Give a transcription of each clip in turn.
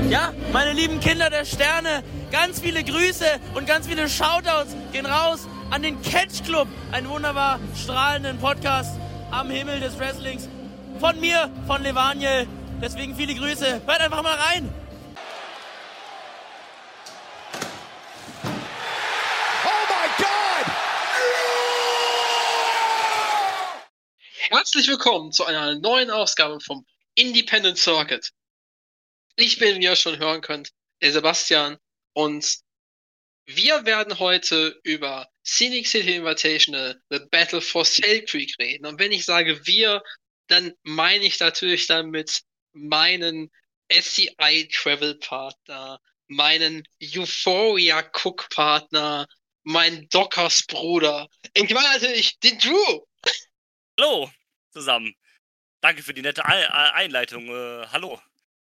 Ja, meine lieben Kinder der Sterne, ganz viele Grüße und ganz viele Shoutouts gehen raus an den Catch Club, einen wunderbar strahlenden Podcast am Himmel des Wrestlings. Von mir, von Levaniel, deswegen viele Grüße. Hört einfach mal rein. Herzlich willkommen zu einer neuen Ausgabe vom Independent Circuit. Ich bin, wie ihr schon hören könnt, der Sebastian und wir werden heute über Scenic City Invitational, The Battle for Sale Creek reden. Und wenn ich sage wir, dann meine ich natürlich damit meinen SCI Travel Partner, meinen Euphoria Cook Partner, meinen Dockers Bruder. Ich meine natürlich den Drew. Hallo zusammen. Danke für die nette Einleitung. Hallo.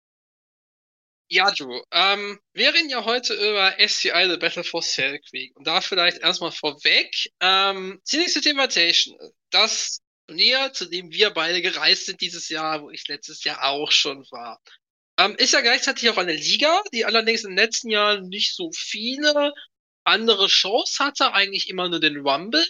Ja, Drew. Wir reden ja heute über SCI, The Battle for Sale Creek. Und da vielleicht erstmal vorweg. Scenic City Invitational, das Turnier, zu dem wir beide gereist sind dieses Jahr, wo ich letztes Jahr auch schon war. Ist ja gleichzeitig auch eine Liga, die allerdings in den letzten Jahren nicht so viele andere Shows hatte, eigentlich immer nur den Rumble.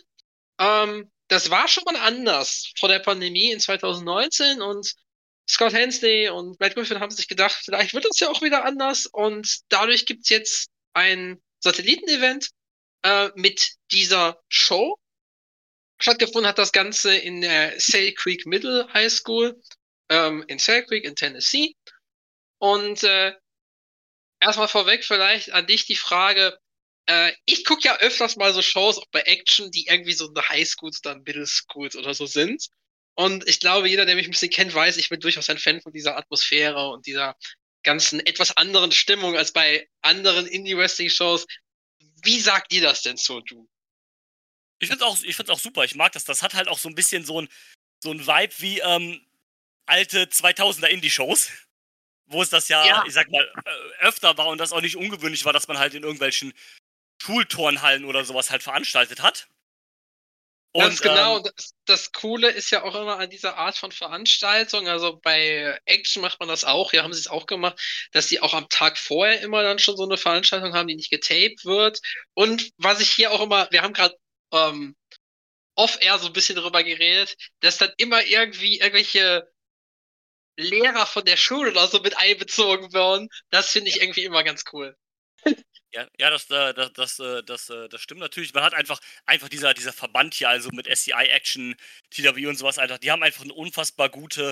Das war schon mal anders vor der Pandemie in 2019 und Scott Hensley und Matt Griffin haben sich gedacht, vielleicht wird es ja auch wieder anders und dadurch gibt's jetzt ein Satellitenevent mit dieser Show. Stattgefunden hat das Ganze in der Sale Creek Middle High School in Sale Creek in Tennessee. Und erstmal vorweg vielleicht an dich die Frage, ich gucke ja öfters mal so Shows auch bei Action, die irgendwie so eine Highschools oder Middle Schools oder so sind. Und ich glaube, jeder, der mich ein bisschen kennt, weiß, ich bin durchaus ein Fan von dieser Atmosphäre und dieser ganzen etwas anderen Stimmung als bei anderen Indie-Wrestling-Shows. Wie sagt ihr das denn so, du? Ich find's auch super. Ich mag das. Das hat halt auch so ein bisschen so ein Vibe wie alte 2000er Indie-Shows, wo es das ja, ich sag mal, öfter war und das auch nicht ungewöhnlich war, dass man halt in irgendwelchen Schulturnhallen oder sowas halt veranstaltet hat. Ganz genau, und das Coole ist ja auch immer an dieser Art von Veranstaltung, also bei Action macht man das auch, ja, haben sie es auch gemacht, dass die auch am Tag vorher immer dann schon so eine Veranstaltung haben, die nicht getaped wird. Und was ich hier auch immer, wir haben gerade off-air so ein bisschen drüber geredet, dass dann immer irgendwie irgendwelche Lehrer von der Schule oder so mit einbezogen werden. Das finde ich irgendwie immer ganz cool. Ja, das stimmt natürlich. Man hat einfach dieser Verband hier, also mit SCI Action, TW und sowas einfach, die haben einfach eine unfassbar gute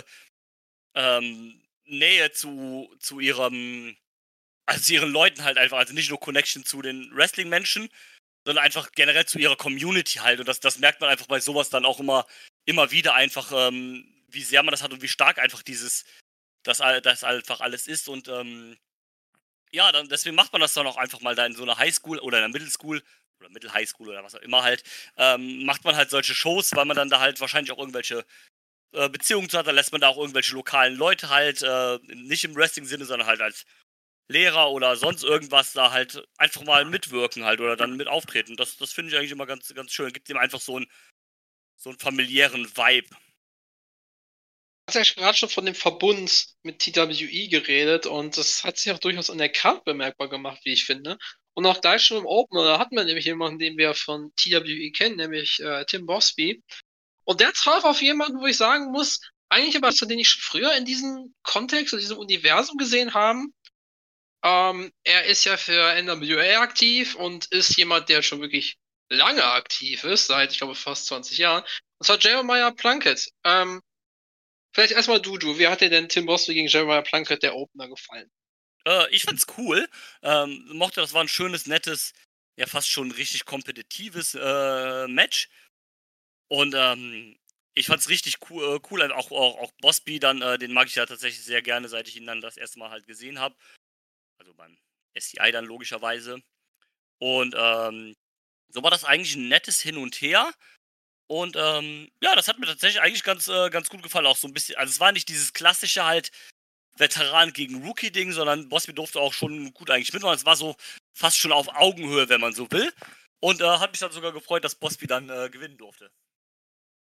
Nähe zu ihren Leuten halt einfach. Also nicht nur Connection zu den Wrestling-Menschen, sondern einfach generell zu ihrer Community halt. Und das merkt man einfach bei sowas dann auch immer wieder einfach, wie sehr man das hat und wie stark einfach das einfach alles ist. Und ja, dann deswegen macht man das dann auch einfach mal da in so einer Highschool oder in einer Middle School oder Middle High School oder was auch immer halt, macht man halt solche Shows, weil man dann da halt wahrscheinlich auch irgendwelche Beziehungen zu hat. Da lässt man da auch irgendwelche lokalen Leute halt, nicht im Wrestling-Sinne, sondern halt als Lehrer oder sonst irgendwas da halt einfach mal mitwirken halt oder dann mit auftreten. Das finde ich eigentlich immer ganz, ganz schön. Gibt dem einfach so einen familiären Vibe. Du hast ja gerade schon von dem Verbund mit TWE geredet und das hat sich auch durchaus an der Card bemerkbar gemacht, wie ich finde. Und auch da schon im Opener, da hatten wir nämlich jemanden, den wir von TWE kennen, nämlich Tim Bosby. Und der traf auf jemanden, wo ich sagen muss, eigentlich aber, den ich schon früher in diesem Kontext, in diesem Universum gesehen haben. Er ist ja für NWA aktiv und ist jemand, der schon wirklich lange aktiv ist, seit, ich glaube, fast 20 Jahren. Und zwar Jeremiah Plunkett. Vielleicht erstmal du. Wie hat dir denn Tim Bosby gegen Jeremiah Plunkett der Opener gefallen? Ich fand's cool. Mochte, das war ein schönes, nettes, ja fast schon richtig kompetitives Match. Und ich fand's richtig cool. Auch Bosby dann, den mag ich ja tatsächlich sehr gerne, seit ich ihn dann das erste Mal halt gesehen habe. Also beim SCI dann logischerweise. Und so war das eigentlich ein nettes Hin und Her. Und ja, das hat mir tatsächlich eigentlich ganz gut gefallen. Auch so ein bisschen, also es war nicht dieses klassische halt Veteran gegen Rookie-Ding, sondern Bosby durfte auch schon gut eigentlich mitmachen. Es war so fast schon auf Augenhöhe, wenn man so will. Und hat mich dann sogar gefreut, dass Bosby dann gewinnen durfte.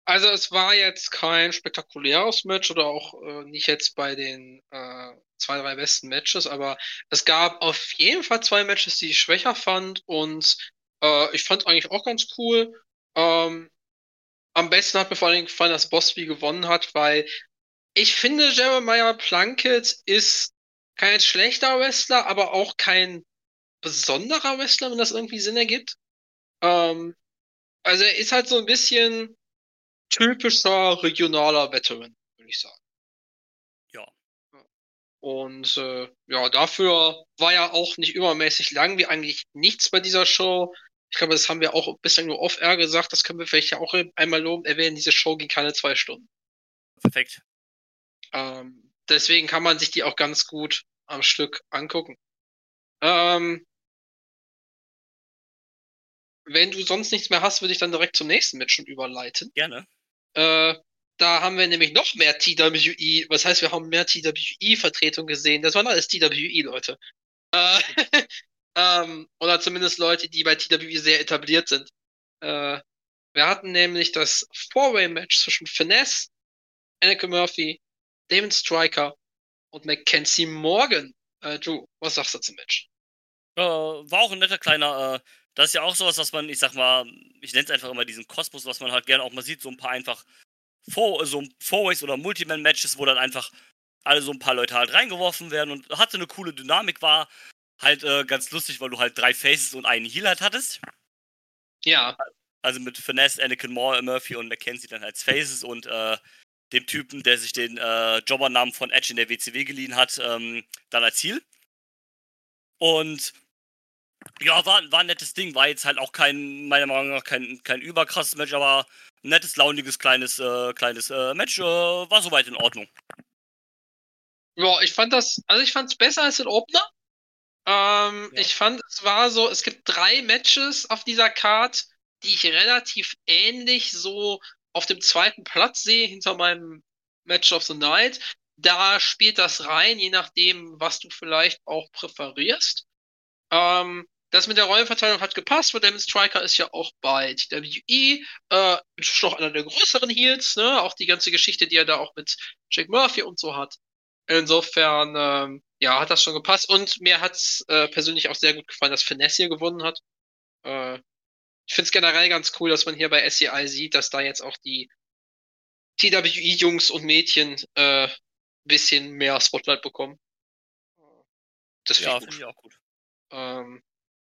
Also es war jetzt kein spektakuläres Match oder auch nicht jetzt bei den 2, 3 besten Matches, aber es gab auf jeden Fall 2 Matches, die ich schwächer fand und ich fand eigentlich auch ganz cool. Ähm, am besten hat mir vor allen Dingen gefallen, dass Bosby gewonnen hat, weil ich finde, Jeremiah Plunkett ist kein schlechter Wrestler, aber auch kein besonderer Wrestler, wenn das irgendwie Sinn ergibt. Ähm, also er ist halt so ein bisschen typischer regionaler Veteran, würde ich sagen. Ja. Und ja, dafür war ja auch nicht übermäßig lang, wie eigentlich nichts bei dieser Show. Ich glaube, das haben wir auch bislang nur off-air gesagt, das können wir vielleicht ja auch einmal lobend erwähnen. Diese Show ging keine 2 Stunden. Perfekt. Deswegen kann man sich die auch ganz gut am Stück angucken. Ähm, wenn du sonst nichts mehr hast, würde ich dann direkt zum nächsten Match schon überleiten. Gerne. Da haben wir nämlich noch mehr TWE, was heißt, wir haben mehr TWE-Vertretung gesehen. Das waren alles TWE-Leute. Äh, oder zumindest Leute, die bei TWE sehr etabliert sind. Äh, wir hatten nämlich das Four-Way-Match zwischen Finesse, Anakin Murphy, Damon Stryker und Mackenzie Morgan. Drew, was sagst du zum Match? War auch ein netter kleiner, das ist ja auch sowas, was man, ich sag mal, ich nenne es einfach immer diesen Kosmos, was man halt gerne auch mal sieht, so ein paar einfach so Four-Ways oder Multiman-Matches, wo dann einfach alle so ein paar Leute halt reingeworfen werden und hatte eine coole Dynamik, war halt ganz lustig, weil du halt 3 Faces und einen Heal halt hattest. Ja. Also mit Finesse, Anakin Murphy und Mackenzie dann als Faces und dem Typen, der sich den Jobbernamen von Edge in der WCW geliehen hat, dann als Heal. Und ja, war ein nettes Ding. War jetzt halt auch meiner Meinung nach kein überkrasses Match, aber ein nettes, launiges, kleines Match. War soweit in Ordnung. Ja, ich fand's besser als den Opener. Ja. Ich fand, es war so, es gibt 3 Matches auf dieser Card, die ich relativ ähnlich so auf dem zweiten Platz sehe, hinter meinem Match of the Night. Da spielt das rein, je nachdem, was du vielleicht auch präferierst. Das mit der Rollenverteilung hat gepasst, weil Damon Stryker ist ja auch bei TWE, ist noch einer der größeren Heels, ne? Auch die ganze Geschichte, die er da auch mit Jake Murphy und so hat. Insofern, ja, hat das schon gepasst. Und mir hat's persönlich auch sehr gut gefallen, dass Finesse hier gewonnen hat. Äh, ich find's generell ganz cool, dass man hier bei SCI sieht, dass da jetzt auch die TWE-Jungs und Mädchen bisschen mehr Spotlight bekommen. Das Ja, finde finde ich ich auch gut. gut.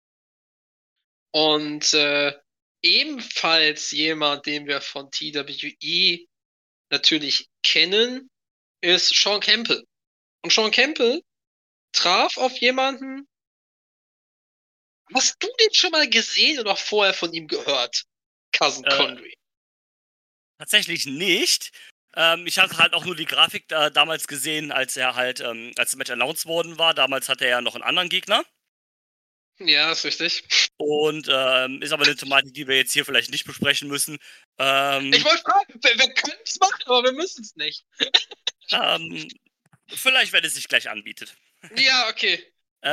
Und ebenfalls jemand, den wir von TWE natürlich kennen, ist Sean Campbell. Und Sean Campbell traf auf jemanden. Hast du den schon mal gesehen oder vorher von ihm gehört? Cousin Condry. Tatsächlich nicht. Ich hatte halt auch nur die Grafik damals gesehen, als er halt, als das Match announced worden war. Damals hatte er ja noch einen anderen Gegner. Ja, ist richtig. Und ist aber eine Thematik, die wir jetzt hier vielleicht nicht besprechen müssen. Ich wollte fragen, wir können es machen, aber wir müssen es nicht. Vielleicht, wenn es sich gleich anbietet. Ja, okay.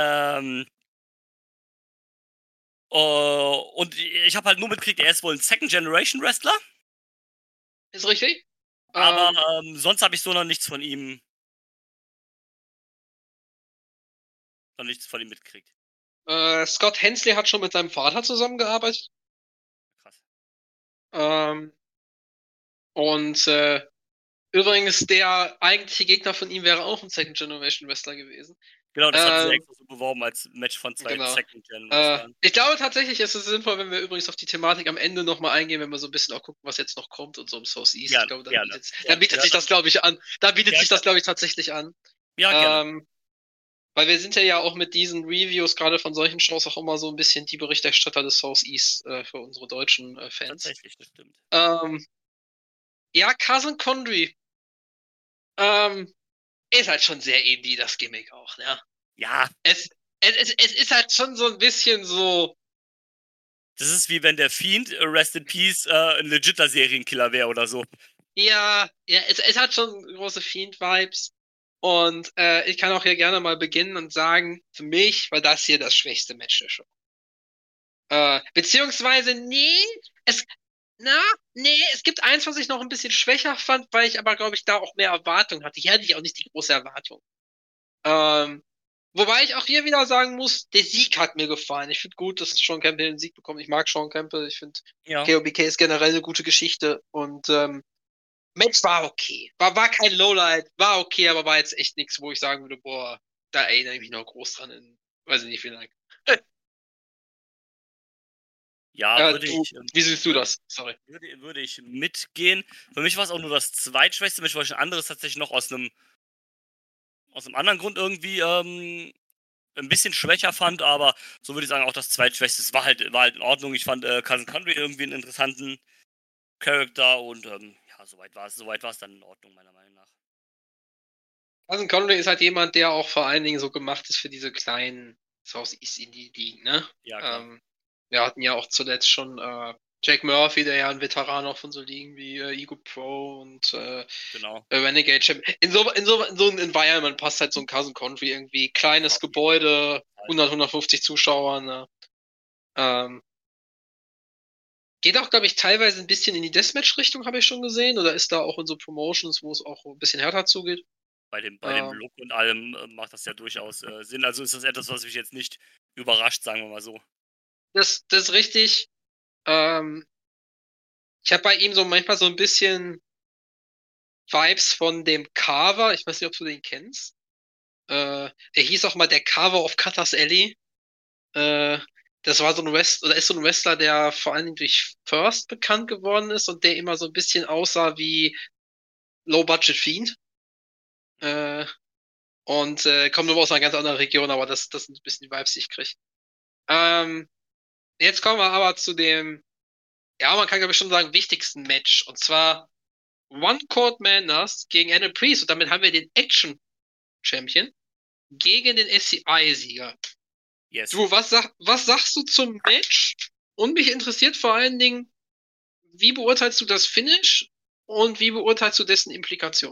Und ich habe halt nur mitgekriegt, er ist wohl ein Second-Generation-Wrestler. Ist richtig. Aber sonst habe ich so noch nichts von ihm mitgekriegt. Scott Hensley hat schon mit seinem Vater zusammengearbeitet. Krass. Und übrigens, der eigentliche Gegner von ihm wäre auch ein Second Generation Wrestler gewesen. Genau, das hat sie extra so beworben als Match von 2 Genau. Second Gen Wrestlern. Ich glaube tatsächlich, ist es sinnvoll, wenn wir übrigens auf die Thematik am Ende nochmal eingehen, wenn wir so ein bisschen auch gucken, was jetzt noch kommt und so im South East. Ja, ich glaube, dann bietet sich das, glaube ich, an. Da bietet sich das, glaube ich, tatsächlich an. Ja, gerne. Weil wir sind ja auch mit diesen Reviews, gerade von solchen Shows, auch immer so ein bisschen die Berichterstatter des South East für unsere deutschen Fans. Tatsächlich, das stimmt. Ja, Cousin Condry ist halt schon sehr indie, das Gimmick auch, ne? Ja. Es ist halt schon so ein bisschen so. Das ist wie wenn der Fiend, Rest in Peace, ein legitter Serienkiller wäre oder so. Ja, es hat schon große Fiend-Vibes. Und ich kann auch hier gerne mal beginnen und sagen, für mich war das hier das schwächste Match der Show. Beziehungsweise, nee, Nee, es gibt eins, was ich noch ein bisschen schwächer fand, weil ich aber, glaube ich, da auch mehr Erwartung hatte. Hier hatte ich auch nicht die große Erwartung. Wobei ich auch hier wieder sagen muss, der Sieg hat mir gefallen. Ich finde gut, dass Sean Campbell den Sieg bekommt. Ich mag Sean Campbell. Ich finde, Ja. KOBK ist generell eine gute Geschichte. Und Match war okay. War kein Lowlight, war okay, aber war jetzt echt nichts, wo ich sagen würde, boah, da erinnere ich mich noch groß dran in, weiß ich nicht, wie lange. Ja, würde Du, ich. wie siehst du das? Sorry. Würde ich mitgehen. Für mich war es auch nur das zweitschwächste Match, weil ich ein anderes tatsächlich noch aus einem anderen Grund irgendwie ein bisschen schwächer fand, aber so würde ich sagen, auch das zweitschwächste. Es war halt in Ordnung. Ich fand Cousin Country irgendwie einen interessanten Charakter und ja, soweit war es dann in Ordnung, meiner Meinung nach. Cousin Conley ist halt jemand, der auch vor allen Dingen so gemacht ist für diese kleinen Southeast Indie Ligen, ne? Ja, klar. Wir hatten ja auch zuletzt schon Jack Murphy, der ja ein Veteran auch von so Ligen wie Ego Pro und Genau. Renegade Champion. In so ein Environment passt halt so ein Cousin Country irgendwie. Kleines Gebäude, 150 Zuschauer, ne? Geht auch, glaube ich, teilweise ein bisschen in die Deathmatch-Richtung, habe ich schon gesehen. Oder ist da auch in so Promotions, wo es auch ein bisschen härter zugeht? Bei dem Look und allem macht das ja durchaus Sinn. Also ist das etwas, was mich jetzt nicht überrascht, sagen wir mal so. Das ist richtig. Ich habe bei ihm so manchmal so ein bisschen Vibes von dem Carver. Ich weiß nicht, ob du den kennst. Er hieß auch mal der Carver of Cutters Alley. Das war so ein Wrestler, oder ist so ein Wrestler, der vor allen Dingen durch First bekannt geworden ist und der immer so ein bisschen aussah wie Low Budget Fiend. Und kommt nur aus einer ganz anderen Region, aber das sind ein bisschen die Vibes, die ich kriege. Jetzt kommen wir aber zu dem, ja, man kann glaube ich schon sagen, wichtigsten Match. Und zwar One Court Madness gegen Adam Priest. Und damit haben wir den Action Champion gegen den SCI-Sieger. Yes. Du, was sagst du zum Match? Und mich interessiert vor allen Dingen, wie beurteilst du das Finish und wie beurteilst du dessen Implikation?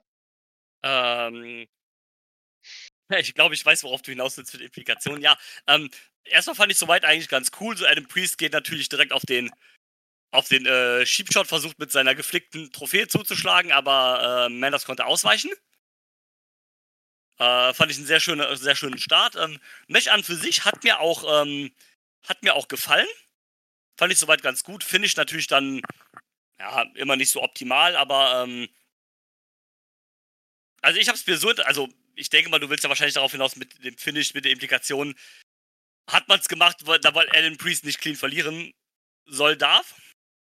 Ich glaube, ich weiß, worauf du hinaus willst mit Implikationen. Ja, erstmal fand ich soweit eigentlich ganz cool. So Adam Priest geht natürlich direkt auf den Sheepshot, versucht mit seiner geflickten Trophäe zuzuschlagen, aber Manders konnte ausweichen. Fand ich einen sehr schönen Start. Match an für sich hat mir auch gefallen. Fand ich soweit ganz gut. Finish natürlich dann ja immer nicht so optimal, aber also ich habe es mir so, also ich denke mal, du willst ja wahrscheinlich darauf hinaus mit dem Finish, mit der Implikation. Hat man es gemacht, weil Adam Priest nicht clean verlieren darf?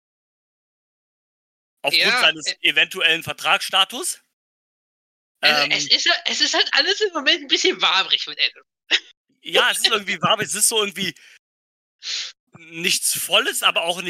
Aufgrund seines eventuellen Vertragsstatus? Es ist halt alles im Moment ein bisschen wabrig mit Adam. Ja, es ist irgendwie wabrig, es ist so irgendwie nichts Volles, aber auch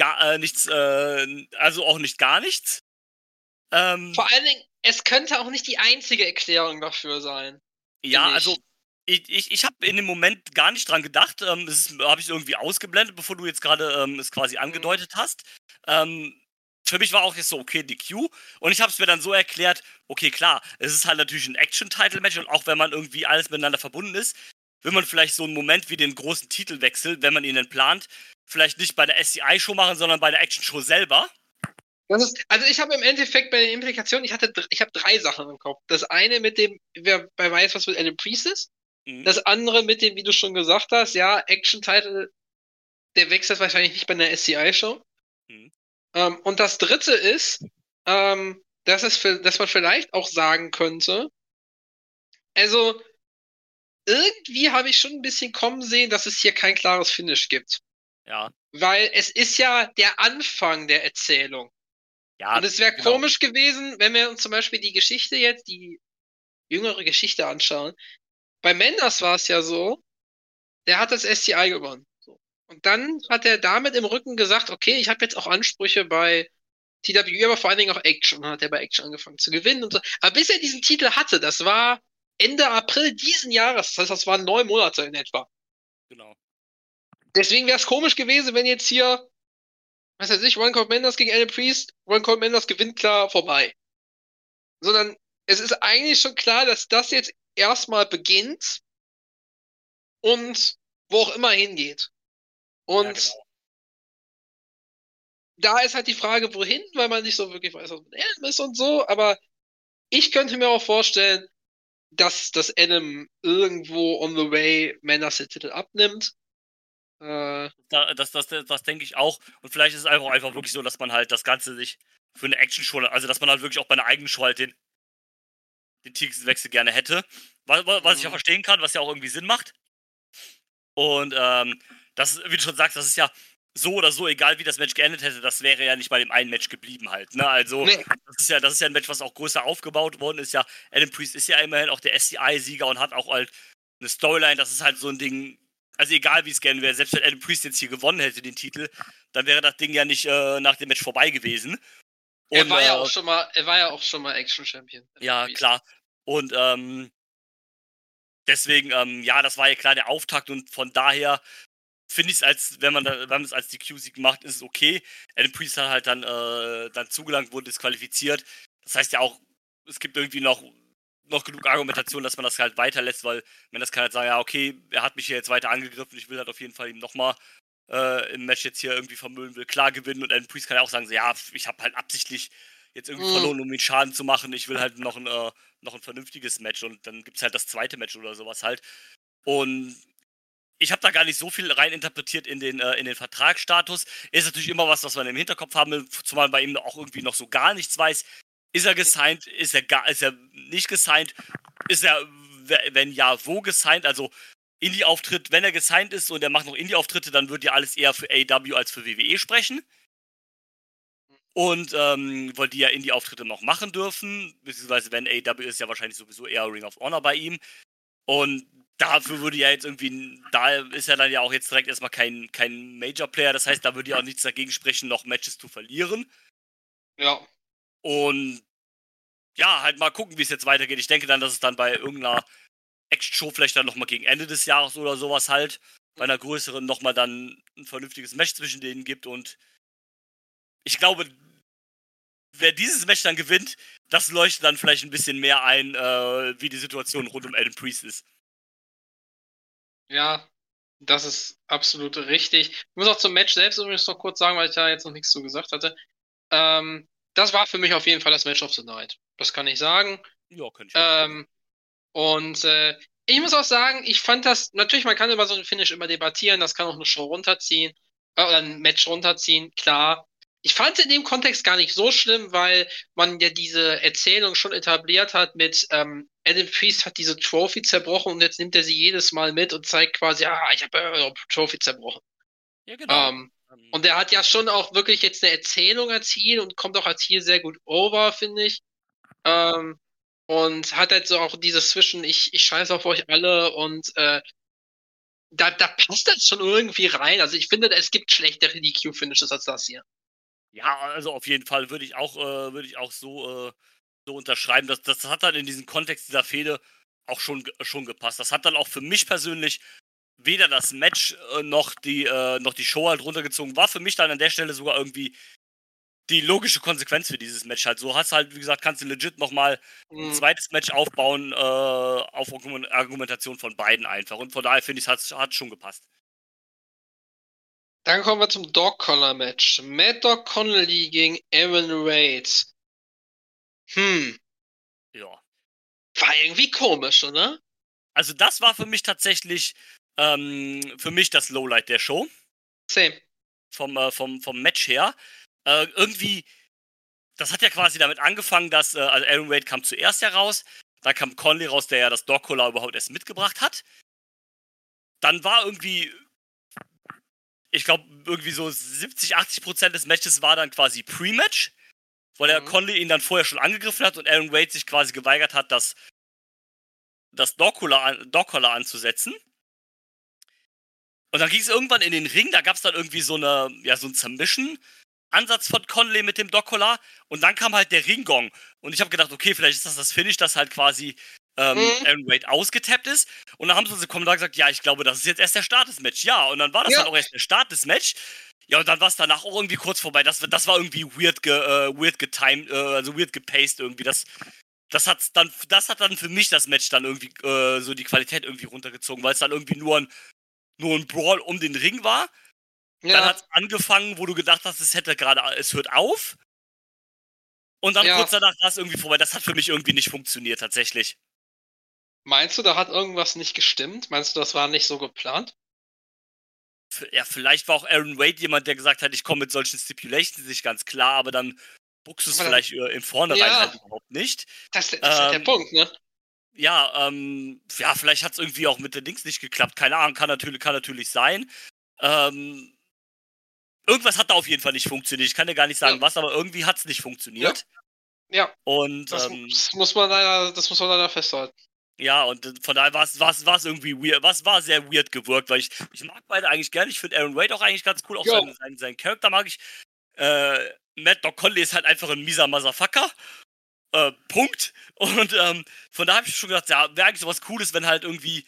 also auch nicht gar nichts. Vor allen Dingen, es könnte auch nicht die einzige Erklärung dafür sein. Ja, also ich habe in dem Moment gar nicht dran gedacht. Das habe ich irgendwie ausgeblendet, bevor du jetzt gerade es quasi angedeutet hast. Für mich war auch jetzt so, okay, DQ. Und ich habe es mir dann so erklärt, okay, klar, es ist halt natürlich ein Action-Title-Match und auch wenn man irgendwie alles miteinander verbunden ist, will man vielleicht so einen Moment wie den großen Titelwechsel, wenn man ihn denn plant, vielleicht nicht bei der SCI-Show machen, sondern bei der Action-Show selber. Also ich habe im Endeffekt bei den Implikationen, ich habe 3 Sachen im Kopf. Das eine mit dem, wer weiß, was mit Adam Priest ist. Mhm. Das andere mit dem, wie du schon gesagt hast, ja, Action-Title, der wechselt wahrscheinlich nicht bei einer SCI-Show. Mhm. Und das dritte ist, dass man vielleicht auch sagen könnte, also irgendwie habe ich schon ein bisschen kommen sehen, dass es hier kein klares Finish gibt. Ja. Weil es ist ja der Anfang der Erzählung. Ja, und es wäre komisch gewesen, wenn wir uns zum Beispiel die jüngere Geschichte anschauen. Bei Mendes war es ja so, der hat das SCI gewonnen. So. Und dann hat er damit im Rücken gesagt, okay, ich habe jetzt auch Ansprüche bei TWE, aber vor allen Dingen auch Action. Und dann hat er bei Action angefangen zu gewinnen und so. Aber bis er diesen Titel hatte, das war Ende April diesen Jahres. Das heißt, das waren 9 Monate in etwa. Genau. Deswegen wäre es komisch gewesen, wenn jetzt hier, was weiß ich, One Court Mendes gegen Adam Priest, One Court Mendes gewinnt klar vorbei. Sondern es ist eigentlich schon klar, dass das jetzt erstmal beginnt und wo auch immer hingeht. Und da ist halt die Frage, wohin, weil man nicht so wirklich weiß, was mit Adam ist und so, aber ich könnte mir auch vorstellen, dass das Adam irgendwo on the way Männers den Titel abnimmt. Das denke ich auch. Und vielleicht ist es einfach wirklich so, dass man halt das Ganze sich für eine Action-Show, also dass man halt wirklich auch bei einer eigenen Show halt den Titelwechsel gerne hätte. Was ich ja verstehen kann, was ja auch irgendwie Sinn macht. Und das, wie du schon sagst, das ist ja so oder so, egal wie das Match geendet hätte, das wäre ja nicht bei dem einen Match geblieben halt. Ne? Also, Nee. das ist ja ein Match, was auch größer aufgebaut worden ist. Ja, Adam Priest ist ja immerhin auch der SCI-Sieger und hat auch halt eine Storyline. Das ist halt so ein Ding, also egal wie es gehen wäre, selbst wenn Adam Priest jetzt hier gewonnen hätte, den Titel, dann wäre das Ding ja nicht nach dem Match vorbei gewesen. Und, er war ja auch schon mal Action Champion. Ja, klar. Und deswegen, ja, das war ja klar der Auftakt und von daher finde ich es, als wenn man es als DQ-Sieg macht, ist es okay. Adam Priest hat halt dann zugelangt, wurde disqualifiziert. Das heißt ja auch, es gibt irgendwie noch genug Argumentation, dass man das halt weiterlässt, weil man das kann halt sagen, ja, okay, er hat mich hier jetzt weiter angegriffen, ich will halt auf jeden Fall ihm nochmal im Match jetzt hier irgendwie vermüllen, will klar gewinnen und Adam Priest kann ja auch sagen, so, ja, ich habe halt absichtlich jetzt irgendwie verloren, um ihn Schaden zu machen, ich will halt noch ein vernünftiges Match und dann gibt es halt das zweite Match oder sowas halt. Und ich habe da gar nicht so viel rein interpretiert in den Vertragsstatus. Ist natürlich immer was man im Hinterkopf haben will, zumal bei ihm auch irgendwie noch so gar nichts weiß. Ist er gesigned? Ist er nicht gesigned? Ist er, wenn ja, wo gesigned? Also Indie-Auftritt, wenn er gesigned ist und er macht noch Indie-Auftritte, dann wird ja alles eher für AEW als für WWE sprechen. Und weil die ja Indie-Auftritte noch machen dürfen, beziehungsweise wenn AEW ist, ja wahrscheinlich sowieso eher Ring of Honor bei ihm. Und dafür würde ja jetzt irgendwie, da ist er dann ja auch jetzt direkt erstmal kein Major-Player, das heißt, da würde ja auch nichts dagegen sprechen, noch Matches zu verlieren. Ja. Und ja, halt mal gucken, wie es jetzt weitergeht. Ich denke dann, dass es dann bei irgendeiner Action-Show vielleicht dann nochmal gegen Ende des Jahres oder sowas halt, bei einer größeren nochmal dann ein vernünftiges Match zwischen denen gibt und ich glaube, wer dieses Match dann gewinnt, das leuchtet dann vielleicht ein bisschen mehr ein, wie die Situation rund um Adam Priest ist. Ja, das ist absolut richtig. Ich muss auch zum Match selbst übrigens noch kurz sagen, weil ich da jetzt noch nichts zu gesagt hatte. Das war für mich auf jeden Fall das Match of the Night. Das kann ich sagen. Ja, könnte ich. Und ich muss auch sagen, ich fand das, natürlich, man kann über so ein Finish immer debattieren, das kann auch eine Show runterziehen, oder ein Match runterziehen, klar. Ich fand es in dem Kontext gar nicht so schlimm, weil man ja diese Erzählung schon etabliert hat mit Adam Priest hat diese Trophy zerbrochen und jetzt nimmt er sie jedes Mal mit und zeigt quasi, ich habe eure Trophy zerbrochen. Ja, genau. Und er hat ja schon auch wirklich jetzt eine Erzählung als Heel und kommt auch als Heel sehr gut over, finde ich. Und hat halt so auch dieses Zwischen, ich scheiße auf euch alle und da passt das schon irgendwie rein. Also ich finde, es gibt schlechtere DQ-Finishes als das hier. Ja, also auf jeden Fall würde ich auch so unterschreiben. Das hat dann in diesem Kontext dieser Fehde auch schon gepasst. Das hat dann auch für mich persönlich weder das Match noch die Show halt runtergezogen. War für mich dann an der Stelle sogar irgendwie die logische Konsequenz für dieses Match halt. So hast halt, wie gesagt, kannst du legit nochmal ein zweites Match aufbauen auf Argumentation von beiden einfach. Und von daher finde ich, es hat schon gepasst. Dann kommen wir zum Dog Collar Match. Mad Dog Connolly gegen Aaron Reid. Ja. War irgendwie komisch, oder? Also das war für mich tatsächlich für mich das Lowlight der Show. Same. Vom Match her. Irgendwie, das hat ja quasi damit angefangen, dass also Aaron Reid kam zuerst heraus, dann kam Conley raus, der ja das Dog Collar überhaupt erst mitgebracht hat. Dann war irgendwie, ich glaube, irgendwie so 70-80% des Matches war dann quasi Pre-Match, weil der Conley ihn dann vorher schon angegriffen hat und Aaron Reid sich quasi geweigert hat, das Dog Collar anzusetzen. Und dann ging es irgendwann in den Ring, da gab es dann irgendwie so ein Submission-Ansatz von Conley mit dem Dog Collar und dann kam halt der Ringgong. Und ich habe gedacht, okay, vielleicht ist das Finish, das halt quasi Aaron Reid ausgetappt ist. Und dann haben sie uns im Kommentar gesagt, ja, ich glaube, das ist jetzt erst der Start des Matches. Ja, und dann war das dann auch erst der Start des Matches. Ja, und dann war es danach auch irgendwie kurz vorbei. Das war irgendwie weird getimed, also weird gepaced irgendwie. Das hat dann für mich das Match dann irgendwie so die Qualität irgendwie runtergezogen, weil es dann irgendwie nur ein Brawl um den Ring war. Dann hat es angefangen, wo du gedacht hast, es hört auf. Und dann kurz danach war es irgendwie vorbei. Das hat für mich irgendwie nicht funktioniert, tatsächlich. Meinst du, da hat irgendwas nicht gestimmt? Meinst du, das war nicht so geplant? Ja, vielleicht war auch Aaron Wade jemand, der gesagt hat, ich komme mit solchen Stipulations nicht ganz klar, aber dann buchst du es vielleicht im Vornherein halt überhaupt nicht. Das ist halt der Punkt, ne? Ja, vielleicht hat es irgendwie auch mit den Dings nicht geklappt. Keine Ahnung, kann natürlich sein. Irgendwas hat da auf jeden Fall nicht funktioniert. Ich kann dir gar nicht sagen, was, aber irgendwie hat es nicht funktioniert. Ja. Und das muss man leider festhalten. Ja, und von daher war es irgendwie weird. War sehr weird gewirkt, weil ich mag beide eigentlich gerne. Ich finde Aaron Wade auch eigentlich ganz cool. Auch seinen Charakter mag ich. Matt Doc Conley ist halt einfach ein mieser Motherfucker. Punkt. Und von daher habe ich schon gedacht, ja, wäre eigentlich sowas Cooles, wenn halt irgendwie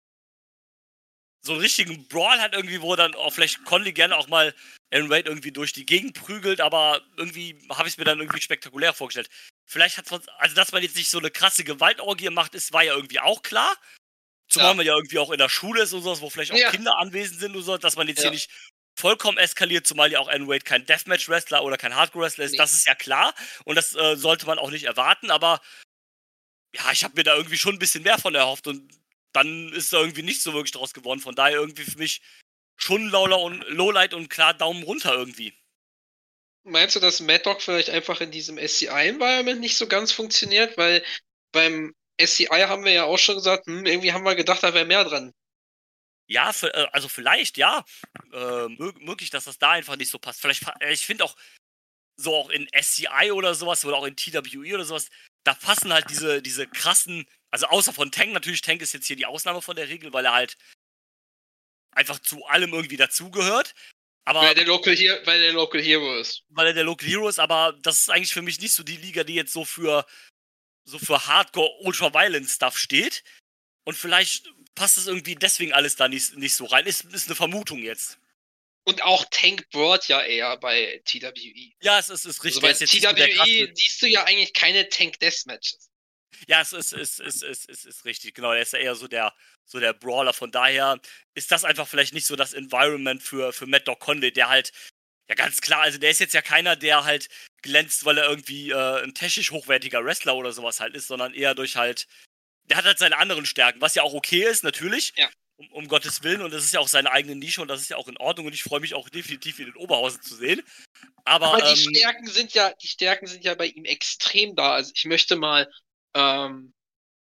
so einen richtigen Brawl hat irgendwie, wo dann auch vielleicht Conley gerne auch mal Aaron Wade irgendwie durch die Gegend prügelt, aber irgendwie habe ich es mir dann irgendwie spektakulär vorgestellt. Vielleicht hat es, also dass man jetzt nicht so eine krasse Gewaltorgie macht, war ja irgendwie auch klar. Zumal man ja irgendwie auch in der Schule ist und sowas, wo vielleicht auch Kinder anwesend sind und so, dass man jetzt hier nicht vollkommen eskaliert, zumal ja auch Aaron Wade kein Deathmatch-Wrestler oder kein Hardcore-Wrestler ist, das ist ja klar und das sollte man auch nicht erwarten, aber ja, ich habe mir da irgendwie schon ein bisschen mehr von erhofft und dann ist da irgendwie nicht so wirklich draus geworden. Von daher irgendwie für mich schon Lowlight und klar Daumen runter irgendwie. Meinst du, dass Mad Dog vielleicht einfach in diesem SCI-Environment nicht so ganz funktioniert? Weil beim SCI haben wir ja auch schon gesagt, irgendwie haben wir gedacht, da wäre mehr dran. Ja, also vielleicht, ja. Möglich, dass das da einfach nicht so passt. Vielleicht, ich finde auch, so auch in SCI oder sowas oder auch in TWE oder sowas, da passen halt diese krassen, also außer von Tank, natürlich, Tank ist jetzt hier die Ausnahme von der Regel, weil er halt einfach zu allem irgendwie dazugehört. Aber weil der Local Hero ist. Weil er der Local Hero ist, aber das ist eigentlich für mich nicht so die Liga, die jetzt so für Hardcore Ultra-Violent-Stuff steht. Und vielleicht passt das irgendwie deswegen alles da nicht so rein. Ist eine Vermutung jetzt. Und auch Tank Broad ja eher bei TWE. Ja, es ist richtig. Also bei TWE siehst du ja eigentlich keine Tank-Death-Matches. Ja, es ist richtig, genau. Er ist ja eher so der Brawler. Von daher ist das einfach vielleicht nicht so das Environment für Matt Dog Conley, der halt, ja ganz klar, also der ist jetzt ja keiner, der halt glänzt, weil er irgendwie ein technisch hochwertiger Wrestler oder sowas halt ist, sondern eher durch halt, der hat halt seine anderen Stärken, was ja auch okay ist, natürlich. Ja. Um Gottes Willen, und das ist ja auch seine eigene Nische und das ist ja auch in Ordnung und ich freue mich auch definitiv in den Oberhausen zu sehen. Aber die Stärken sind ja bei ihm extrem da. Also ich möchte mal an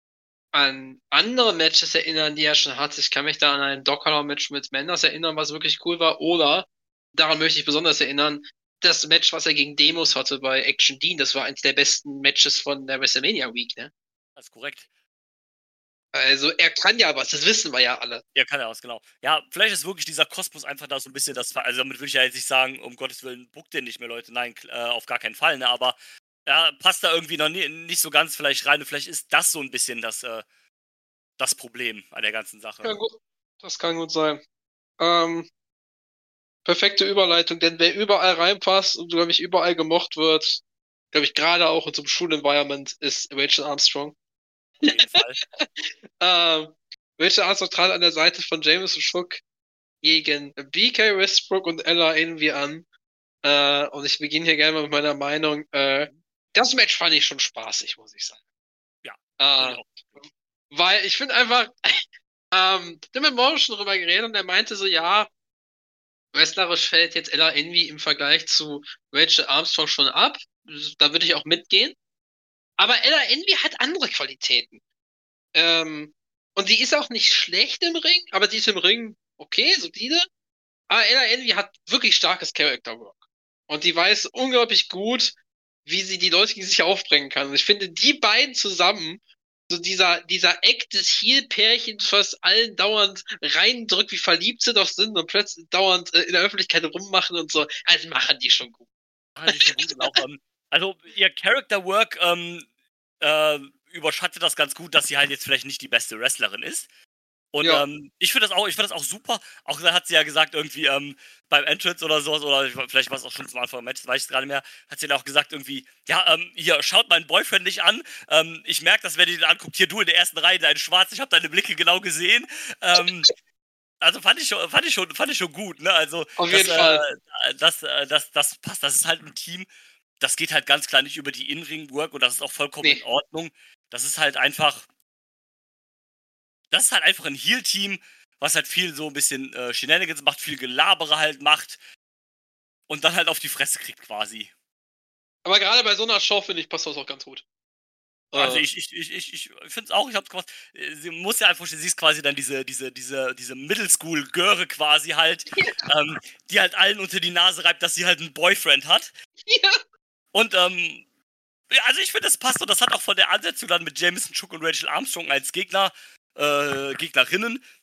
andere Matches erinnern, die er schon hatte. Ich kann mich da an ein Docker-Match mit Menders erinnern, was wirklich cool war. Oder, daran möchte ich besonders erinnern, das Match, was er gegen Demos hatte bei Action Dean. Das war eins der besten Matches von der WrestleMania Week, ne? Das ist korrekt. Also er kann ja was, das wissen wir ja alle. Er kann ja was, genau. Ja, vielleicht ist wirklich dieser Kosmos einfach da so ein bisschen das, also damit würde ich ja jetzt nicht sagen, um Gottes Willen, buck den nicht mehr, Leute. Nein, auf gar keinen Fall, ne, aber ja, passt da irgendwie noch nicht so ganz vielleicht rein und vielleicht ist das so ein bisschen das Problem an der ganzen Sache. Ja, gut. Das kann gut sein. Perfekte Überleitung, denn wer überall reinpasst und, glaube ich, überall gemocht wird, glaube ich, gerade auch in so einem Schulenvironment, ist Rachel Armstrong. Auf jeden Fall. Rachel Armstrong trat an der Seite von Jameson Shook gegen BK Westbrook und Ella Envy an. Und ich beginne hier gerne mal mit meiner Meinung. Das Match fand ich schon spaßig, muss ich sagen. Ja. Weil ich finde einfach, ich habe mit Morgen schon drüber geredet und er meinte so, ja, wrestlerisch fällt jetzt Ella Envy im Vergleich zu Rachel Armstrong schon ab. Da würde ich auch mitgehen. Aber Ella Envy hat andere Qualitäten. Und die ist auch nicht schlecht im Ring, aber die ist im Ring okay, solide. Aber Ella Envy hat wirklich starkes Character Work. Und die weiß unglaublich gut, wie sie die Leute gegen sich aufbringen kann. Und ich finde, die beiden zusammen, so dieser Act des Heel-Pärchens, was allen dauernd reindrückt, wie verliebt sie doch sind und plötzlich dauernd in der Öffentlichkeit rummachen und so, also machen die schon gut. Also ihr Character Work überschattet das ganz gut, dass sie halt jetzt vielleicht nicht die beste Wrestlerin ist. Und ich finde das auch super. Auch da hat sie ja gesagt, irgendwie beim Entrance oder sowas, oder vielleicht war es auch schon zum Anfang des Matches, weiß ich gerade mehr, hat sie dann auch gesagt, irgendwie, ja, hier, schaut meinen Boyfriend nicht an. Ich merke, dass wenn ihr den anguckt, hier du in der ersten Reihe, dein Schwarz, ich habe deine Blicke genau gesehen. Also fand ich schon gut, ne? Also Auf jeden Fall. Das passt. Das ist halt ein Team, das geht halt ganz klar nicht über die In-Ring-Work und das ist auch vollkommen in Ordnung. Das ist halt einfach ein Heel-Team, was halt viel so ein bisschen Shenanigans macht, viel Gelabere halt macht und dann halt auf die Fresse kriegt quasi. Aber gerade bei so einer Show, finde ich, passt das auch ganz gut. Also ich finde es auch, ich hab's gemacht. Sie muss ja einfach, sie ist quasi dann diese Middle School Göre quasi halt, die halt allen unter die Nase reibt, dass sie halt einen Boyfriend hat. Ja. Und ja, also ich finde, das passt und das hat auch von der Ansetzung dann mit Jameson Chook und Rachel Armstrong als Gegnerinnen,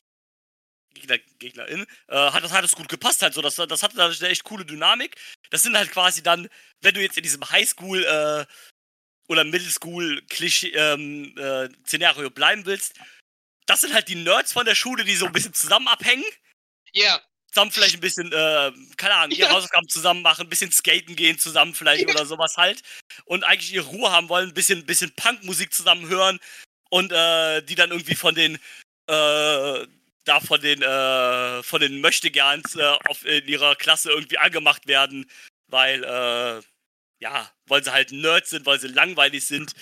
hat das gut gepasst halt so. Das hatte da eine echt coole Dynamik. Das sind halt quasi dann, wenn du jetzt in diesem Highschool oder Middle School Szenario bleiben willst, das sind halt die Nerds von der Schule, die so ein bisschen zusammen abhängen. Ja. Zusammen vielleicht ein bisschen, keine Ahnung, ihre Hausaufgaben zusammen machen, ein bisschen skaten gehen zusammen vielleicht oder sowas halt. Und eigentlich ihre Ruhe haben wollen, ein bisschen Punkmusik zusammen hören und die dann irgendwie von den Möchtegerns in ihrer Klasse irgendwie angemacht werden, weil sie halt Nerds sind, weil sie langweilig sind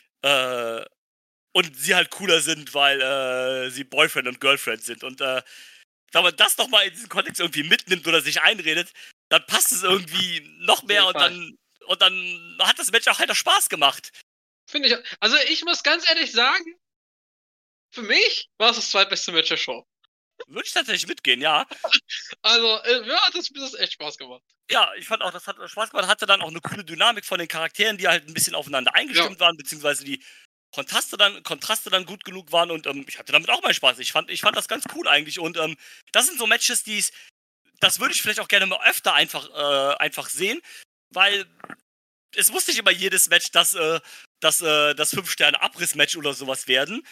und sie halt cooler sind, weil sie Boyfriend und Girlfriend sind. Und wenn man das doch mal in diesen Kontext irgendwie mitnimmt oder sich einredet, dann passt es irgendwie noch mehr und dann hat das Match auch halt Spaß gemacht. Finde ich. Also ich muss ganz ehrlich sagen, für mich war es das zweitbeste Match der Show. Würde ich tatsächlich mitgehen, ja. Also, das hat echt Spaß gemacht. Ja, ich fand auch, das hat Spaß gemacht, hatte dann auch eine coole Dynamik von den Charakteren, die halt ein bisschen aufeinander eingestimmt waren, beziehungsweise die Kontraste dann gut genug waren und ich hatte damit auch mal Spaß. Ich fand das ganz cool eigentlich und das sind so Matches, das würde ich vielleicht auch gerne mal öfter einfach sehen, weil es muss nicht immer jedes Match das 5-Sterne-Abriss-Match oder sowas werden.